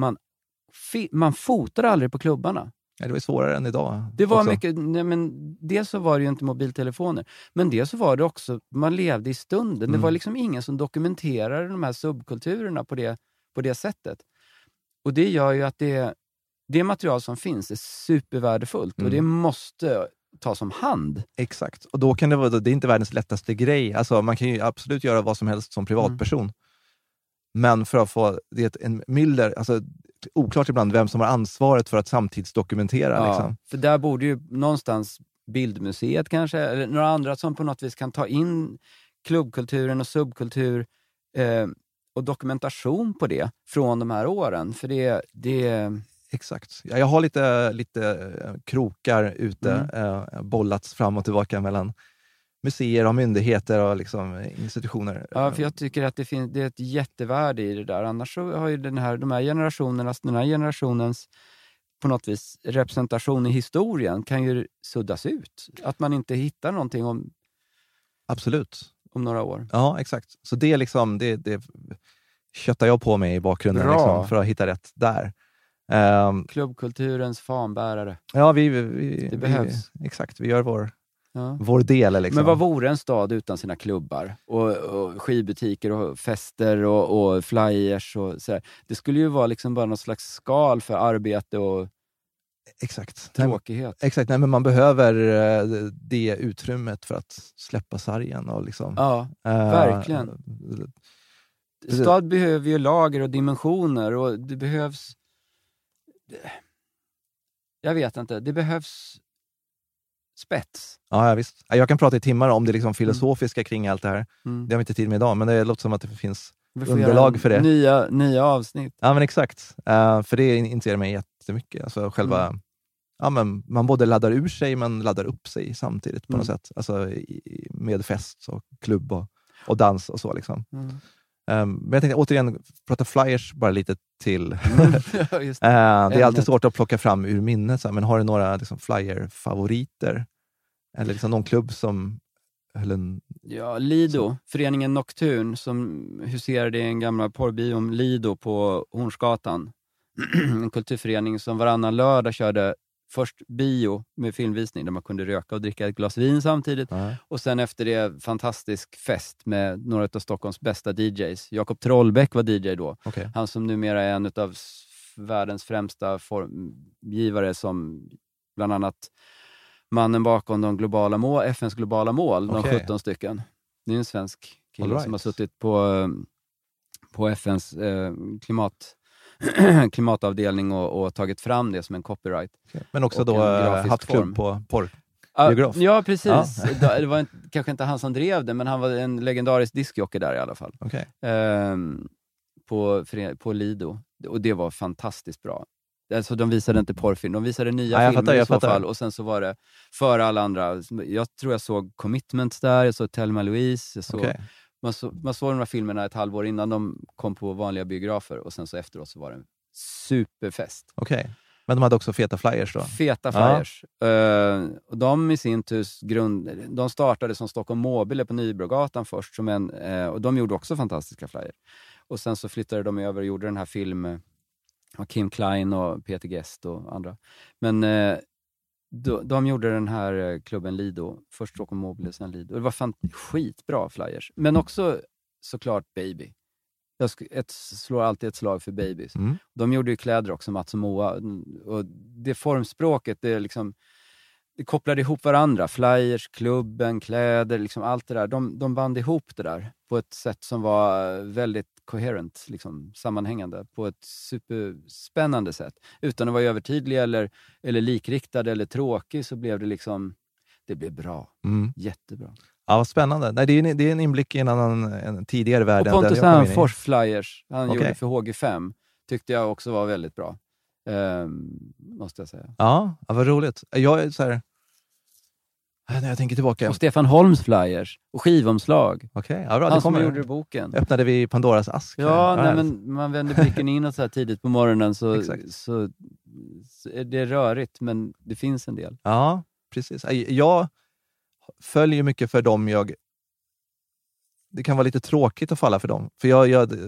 man fotade aldrig på klubbarna. Ja, det var svårare än idag. Det var mycket, men dels så var det ju inte mobiltelefoner, men dels så var det också, man levde i stunden. Det var liksom ingen som dokumenterade de här subkulturerna på det sättet. Och det gör ju att det material som finns är supervärdefullt och det måste tas om hand. Exakt, och då kan det är inte världens lättaste grej. Alltså man kan ju absolut göra vad som helst som privatperson. Men för att få en myller, alltså oklart ibland vem som har ansvaret för att samtidsdokumentera. Ja, liksom. För där borde ju någonstans Bildmuseet kanske, eller några andra som på något vis kan ta in klubbkulturen och subkultur och dokumentation på det från de här åren. För det Exakt. Ja, jag har lite krokar ute, bollats fram och tillbaka mellan museer och myndigheter och liksom institutioner. Ja, för jag tycker att det är ett jättevärde i det där. Annars så har ju den här generationens på något vis representation i historien kan ju suddas ut. Att man inte hittar någonting om... Absolut. Om några år. Ja, exakt. Så det är liksom, det köttar jag på mig i bakgrunden liksom, för att hitta rätt där. Klubbkulturens fanbärare. Ja, det behövs. Exakt, vi gör vår del. Liksom. Men vad vore en stad utan sina klubbar? Och skivbutiker och fester och flyers och sådär. Det skulle ju vara liksom bara någon slags skal för arbete och tråkighet. Exakt, nej, men man behöver det utrymmet för att släppa sargen. Och liksom, ja, verkligen. Stad behöver ju lager och dimensioner och det behövs... Jag vet inte, det behövs spets. Ja, visst. Jag kan prata i timmar om det liksom filosofiska kring allt det här. Det har vi inte tid med idag, men det låter som att det finns underlag för det. Nya avsnitt. Ja, men exakt. För det intresserar mig jättemycket. Alltså själva... Ja, men man både laddar ur sig, men laddar upp sig samtidigt på något sätt. Alltså med fest och klubb och dans och så liksom. Men jag tänkte återigen prata flyers bara lite till. Det är alltid svårt att plocka fram ur minnet. Så här, men har du några liksom, flyer-favoriter? Eller liksom någon klubb som... Ja, Lido. Föreningen Nocturne som huserade i en gamla porrbiom Lido på Hornsgatan. En kulturförening som varannan lördag körde först bio med filmvisning där man kunde röka och dricka ett glas vin samtidigt. Och sen efter det fantastisk fest med några av Stockholms bästa DJs. Jakob Trollbäck var DJ då. Okay. Han som numera är en av världens främsta formgivare som bland annat mannen bakom de globala FNs globala mål, de 17 stycken. Det är en svensk kille som har suttit på FNs klimatavdelning och tagit fram det som en copyright. Okay. Men också då haft klubb på porrbiograf. Ja, precis. Det var kanske inte han som drev det, men han var en legendarisk diskjockey där i alla fall. Okay. På Lido. Och det var fantastiskt bra. Alltså de visade inte porrfilm, de visade nya filmer i så fall. Och sen så var det för alla andra. Jag tror jag såg Commitments där, jag såg Thelma Louise, jag såg... Man såg de här filmerna ett halvår innan de kom på vanliga biografer och sen så efteråt så var det en superfest. Okej. Men de hade också feta flyers då? Feta flyers. Och de i sin tur de startade som Stockholm Mobile på Nybrogatan först och de gjorde också fantastiska flyers. Och sen så flyttade de över och gjorde den här filmen av Kim Klein och Peter Guest och andra. Men de gjorde den här klubben Lido. Först Stockholm Mobile, sen Lido. Det var skitbra flyers. Men också såklart Baby. Jag slår alltid ett slag för Babies. De gjorde ju kläder också, Mats och Moa. Och det formspråket, det kopplade ihop varandra. Flyers, klubben, kläder, liksom allt det där. De band ihop det där på ett sätt som var väldigt coherent, liksom sammanhängande. På ett superspännande sätt. Utan att vara övertydlig eller likriktad eller tråkig så blev det blev bra. Jättebra. Ja, vad spännande. Nej, det är en inblick i en tidigare värld. Och Pontus Anfors flyers, han gjorde för HG5, tyckte jag också var väldigt bra. Måste jag säga. Ja, vad roligt. Jag är så här... När jag tänker tillbaka. Och Stefan Holms flyers. Och skivomslag. Okej, ja, bra. Han som gjorde boken. Öppnade vi Pandoras ask. Ja, men man vänder blicken inåt så här tidigt på morgonen så är det rörigt, men det finns en del. Ja, precis. Jag följer mycket för dem det kan vara lite tråkigt att falla för dem. För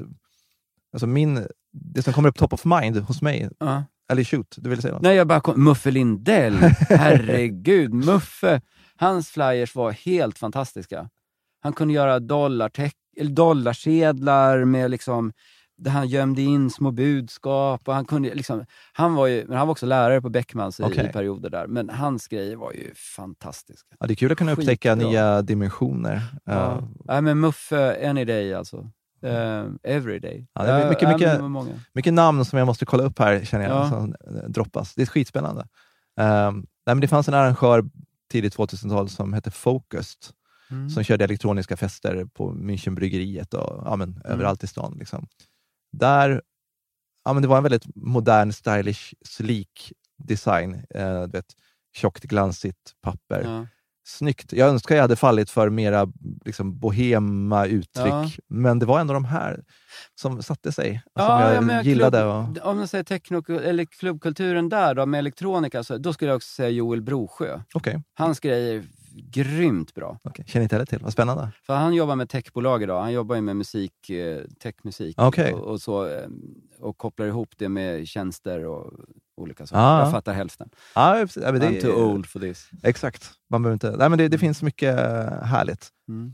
det som kommer upp top of mind hos mig, eller shoot, du vill säga något? Nej, jag bara Muffe Lindell. Herregud, Muffe. Hans flyers var helt fantastiska. Han kunde göra dollarsedlar med där han gömde in små budskap och han kunde han var också lärare på Beckmans i perioder där, men hans grejer var ju fantastiska. Ja, det är kul att kunna upptäcka nya dimensioner. Nej, men Muffe, any day alltså. Every day. Ja, det är mycket namn som jag måste kolla upp här, känner jag, som droppas. Det är skitspännande. Nej, men det fanns en arrangör tidigt 2000-tal som hette Focused, som körde elektroniska fester på Münchenbryggeriet och överallt i stan. Där, det var en väldigt modern, stylish, sleek design. Tjockt, glansigt papper. snyggt. Jag önskar jag hade fallit för mera liksom, bohema uttryck. Men det var ändå de här som satte sig. Som jag gillade. Om man säger eller klubbkulturen där då, med elektronika, så, då skulle jag också säga Joel Brosjö. Okay. Hans grejer är grymt bra. Okay. Känner inte heller till. Vad spännande. För han jobbar med techbolag idag. Han jobbar ju med techmusik och så, och kopplar ihop det med tjänster och olika saker. Jag fattar hälften. Men det I'm too old for this. Exakt. Man behöver inte. Nej, men det finns mycket härligt.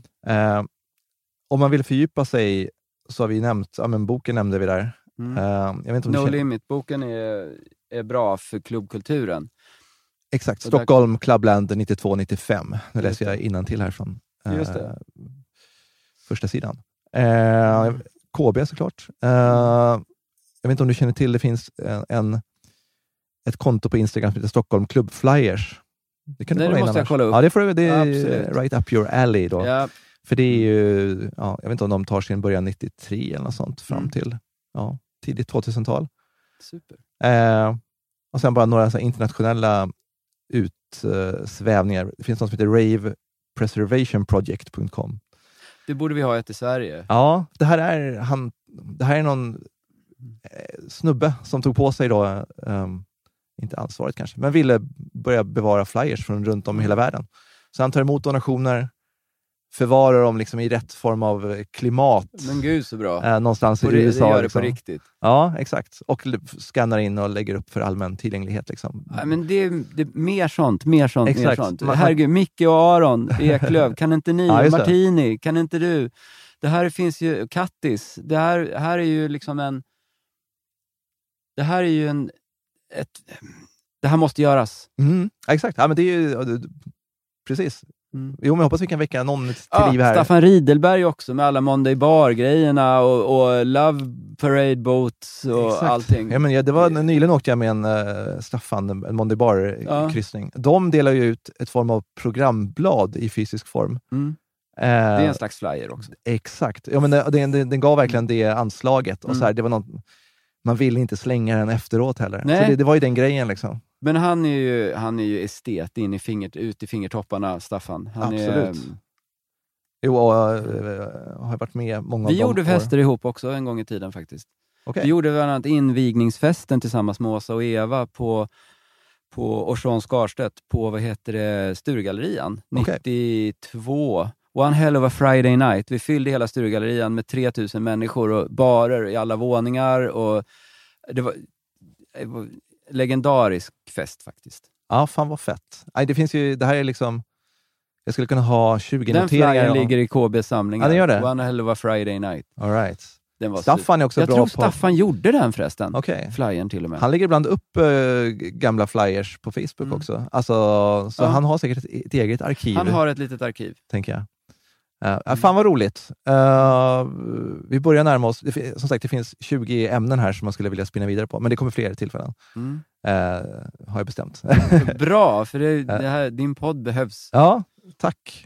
Om man vill fördjupa sig så har vi nämnt, boken nämnde vi där. Jag vet inte om No Limit, boken är bra för klubbkulturen. Exakt, Stockholm Clubland 92-95. Nu läser jag innantill härifrån. Just det. Första sidan. KB såklart. Jag vet inte om du känner till, det finns ett konto på Instagram som heter Stockholm Club Flyers. Det måste jag kolla upp. Ja, det är right up your alley då. Ja. För det är ju, jag vet inte om de tar sin början 93 eller något sånt fram till tidigt 2000-tal. Super. Och sen bara några så internationella utsvävningar. Det finns något som heter ravepreservationproject.com. Det borde vi ha ett i Sverige. Ja, det här är någon snubbe som tog på sig då, inte ansvaret kanske, men ville börja bevara flyers från runt om i hela världen. Så han tar emot donationer, förvarar dem liksom i rätt form av klimat. Men gud så bra. Någonstans i USA. Det gör det liksom. på riktigt. Ja, exakt. Och skannar in och lägger upp för allmän tillgänglighet. Liksom. Ja, men det är mer sånt. Exakt. Herregud, Micke och Aron Eklöf, kan inte ni? Martini, kan inte du? Det här finns ju, Kattis. Det här är ju liksom det här måste göras. Exakt. Ja, men det är ju precis. Jo, men jag hoppas vi kan väcka någon till liv här. Staffan Riedelberg också med alla Monday Bar-grejerna och Love Parade Boats och exakt. Allting. Ja, men det var nyligen åkte jag med en Monday Bar-kryssning. De delar ju ut ett form av programblad i fysisk form. Det är en slags flyer också. Exakt. Ja, men den gav verkligen det anslaget. Och så här, det var något, man vill inte slänga den efteråt heller. Nej. Så det var ju den grejen liksom. Men han är ju estet ut i fingertopparna, Staffan. Absolut. Jo, och har varit med många Vi gjorde fester ihop också en gång i tiden faktiskt. Okay. Vi gjorde bland annat invigningsfesten tillsammans med Åsa och Eva på Orsson Skarstedt på, Sturegallerian. Okay. 92. One hell of a Friday night. Vi fyllde hela Sturegallerian med 3000 människor och barer i alla våningar. Och det var legendarisk fest faktiskt. Ja, fan vad fett. Nej, det finns ju, det här är liksom, jag skulle kunna ha 20 noteringar. Den ligger i KBs samlingar. Ja, det gör det. One hell of a Friday night. All right. Den var Staffan är också jag bra tror på... Staffan gjorde den förresten. Okay. Flyern till och med. Han lägger ibland upp gamla flyers på Facebook också. Alltså, så han har säkert ett eget arkiv. Han har ett litet arkiv. Tänker jag. Fan vad roligt. Vi börjar närma oss. Som sagt, det finns 20 ämnen här som man skulle vilja spinna vidare på. Men det kommer fler tillfällen. Har jag bestämt. Bra, för det här, din podd behövs. Ja, tack.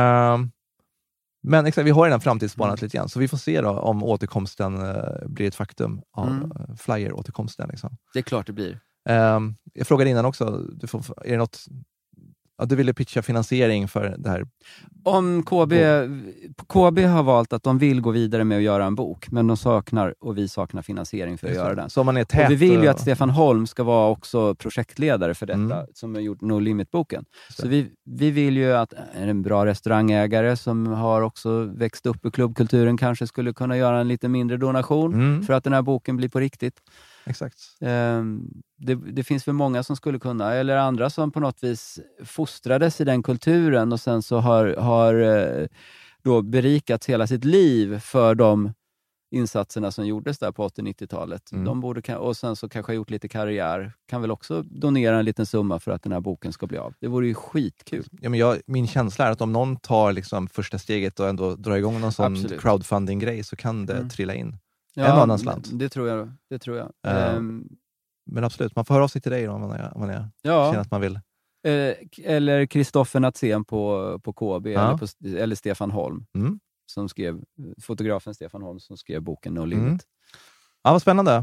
Men exakt, vi har redan framtidsspanat lite grann. Så vi får se då om återkomsten blir ett faktum av flyer-återkomsten. Liksom. Det är klart det blir. Jag frågade innan också, är det något... Ja, du ville pitcha finansiering för det här. Om KB har valt att de vill gå vidare med att göra en bok, men vi saknar finansiering för att göra den. Så man är tät, och vi vill ju att Stefan Holm ska vara också projektledare för detta, som har gjort No Limit-boken. Så vi vill ju att en bra restaurangägare som har också växt upp i klubbkulturen kanske skulle kunna göra en lite mindre donation för att den här boken blir på riktigt. Exakt. Det finns för många som skulle kunna, eller andra som på något vis fostrades i den kulturen och sen så har då berikats hela sitt liv för de insatserna som gjordes där på 80-90-talet. De borde, och sen så kanske ha gjort lite karriär, kan väl också donera en liten summa för att den här boken ska bli av. Det vore ju skitkul. Ja, men min känsla är att om någon tar liksom första steget och ändå drar igång någon sån crowdfunding-grej så kan det trilla in. En annan slant. Det tror jag. Men absolut, man får höra av sig till dig då, om man känner att man vill. Eller Kristoffer Natsén på KB eller Stefan Holm som skrev, fotografen Stefan Holm som skrev boken No Limit. Ja, vad spännande.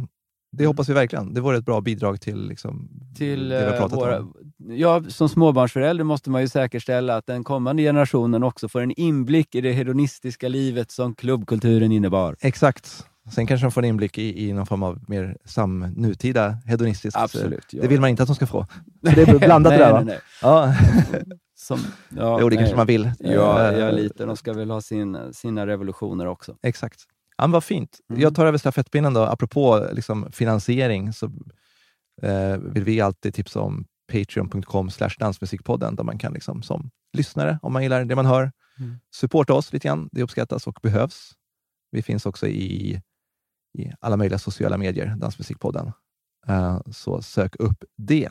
Det hoppas vi verkligen. Det vore ett bra bidrag till, liksom, till det vi har pratat om. Ja, som småbarnsförälder måste man ju säkerställa att den kommande generationen också får en inblick i det hedonistiska livet som klubbkulturen innebar. Exakt. Sen kanske de får en inblick i någon form av mer nutida hedonistiskt. Absolut. Ja. Det vill man inte att de ska få. Så det är blandat det där, va? Nej. Ja. Jo, det kanske man vill. Ja, jag lite. De ska väl ha sina revolutioner också. Exakt. Ja, vad fint. Jag tar över stafettpinnen då. Apropå liksom, finansiering så vill vi alltid tipsa om patreon.com/dansmusikpodden där man kan liksom, som lyssnare, om man gillar det man hör, supporta oss lite grann. Det uppskattas och behövs. Vi finns också i alla möjliga sociala medier, Dansmusikpodden. Så sök upp det.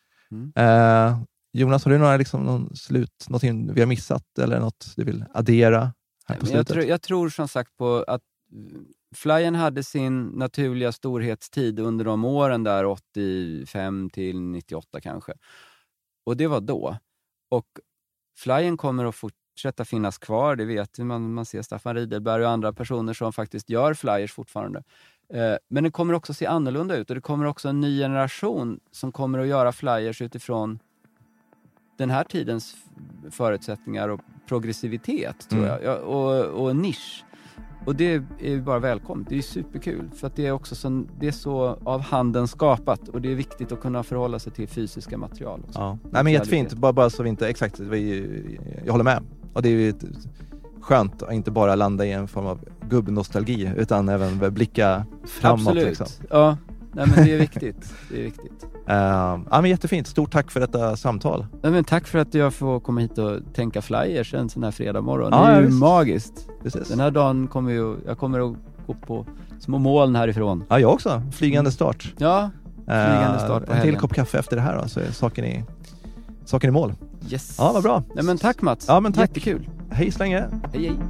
Jonas, har du några liksom, någonting vi har missat eller något du vill addera här på slutet? Jag tror som sagt på att Flyern hade sin naturliga storhetstid under de åren där 85 till 98 kanske. Och det var då. Och Flyern kommer att fortsätta finnas kvar, det vet man ser Staffan Riedelberg och andra personer som faktiskt gör flyers fortfarande. Men det kommer också se annorlunda ut och det kommer också en ny generation som kommer att göra flyers utifrån den här tidens förutsättningar och progressivitet tror jag. Och nisch. Och det är ju bara välkommet. Det är superkul för att det är också det är så av handen skapat och det är viktigt att kunna förhålla sig till fysiska material också. Ja. Nej, men jättefint. Bara så vi inte exakt jag håller med. Och det är ju skönt att inte bara landa i en form av gubbnostalgi utan även blicka framåt. Absolut. Liksom. Ja. Nej, men det är viktigt. Det är viktigt. Ja, men jättefint. Stort tack för detta samtal. Ja, men tack för att jag får komma hit och tänka flyers en sån här fredag morgon. Ja, det är ju visst. magiskt. Precis. Den här dagen kommer jag kommer att gå på små moln härifrån. Ja, jag också. Flygande start. Ja, flygande start på en helgen. till kopp kaffe efter det här då, så är saken i mål. Yes. Ja, vad bra. Nej, men tack Mats. Ja, men tack. Jättekul. Hej så länge. Hej, hej.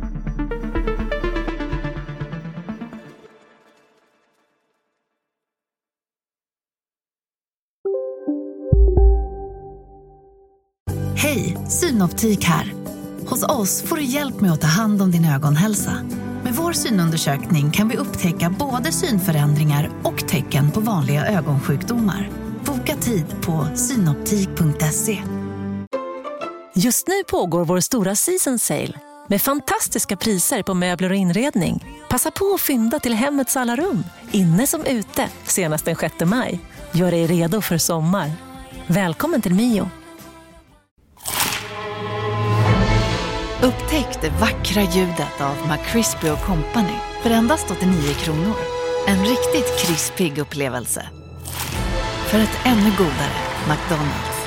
Hej, Synoptik här. Hos oss får du hjälp med att ta hand om din ögonhälsa. Med vår synundersökning kan vi upptäcka både synförändringar och tecken på vanliga ögonsjukdomar. Boka tid på synoptik.se. Just nu pågår vår stora season sale med fantastiska priser på möbler och inredning. Passa på att fynda till hemmets alla rum, inne som ute, senast den 6 maj. Gör dig redo för sommar. Välkommen till Mio. Upptäck det vackra ljudet av McCrispy & Company för endast 89 kronor. En riktigt krispig upplevelse. För ett ännu godare McDonald's.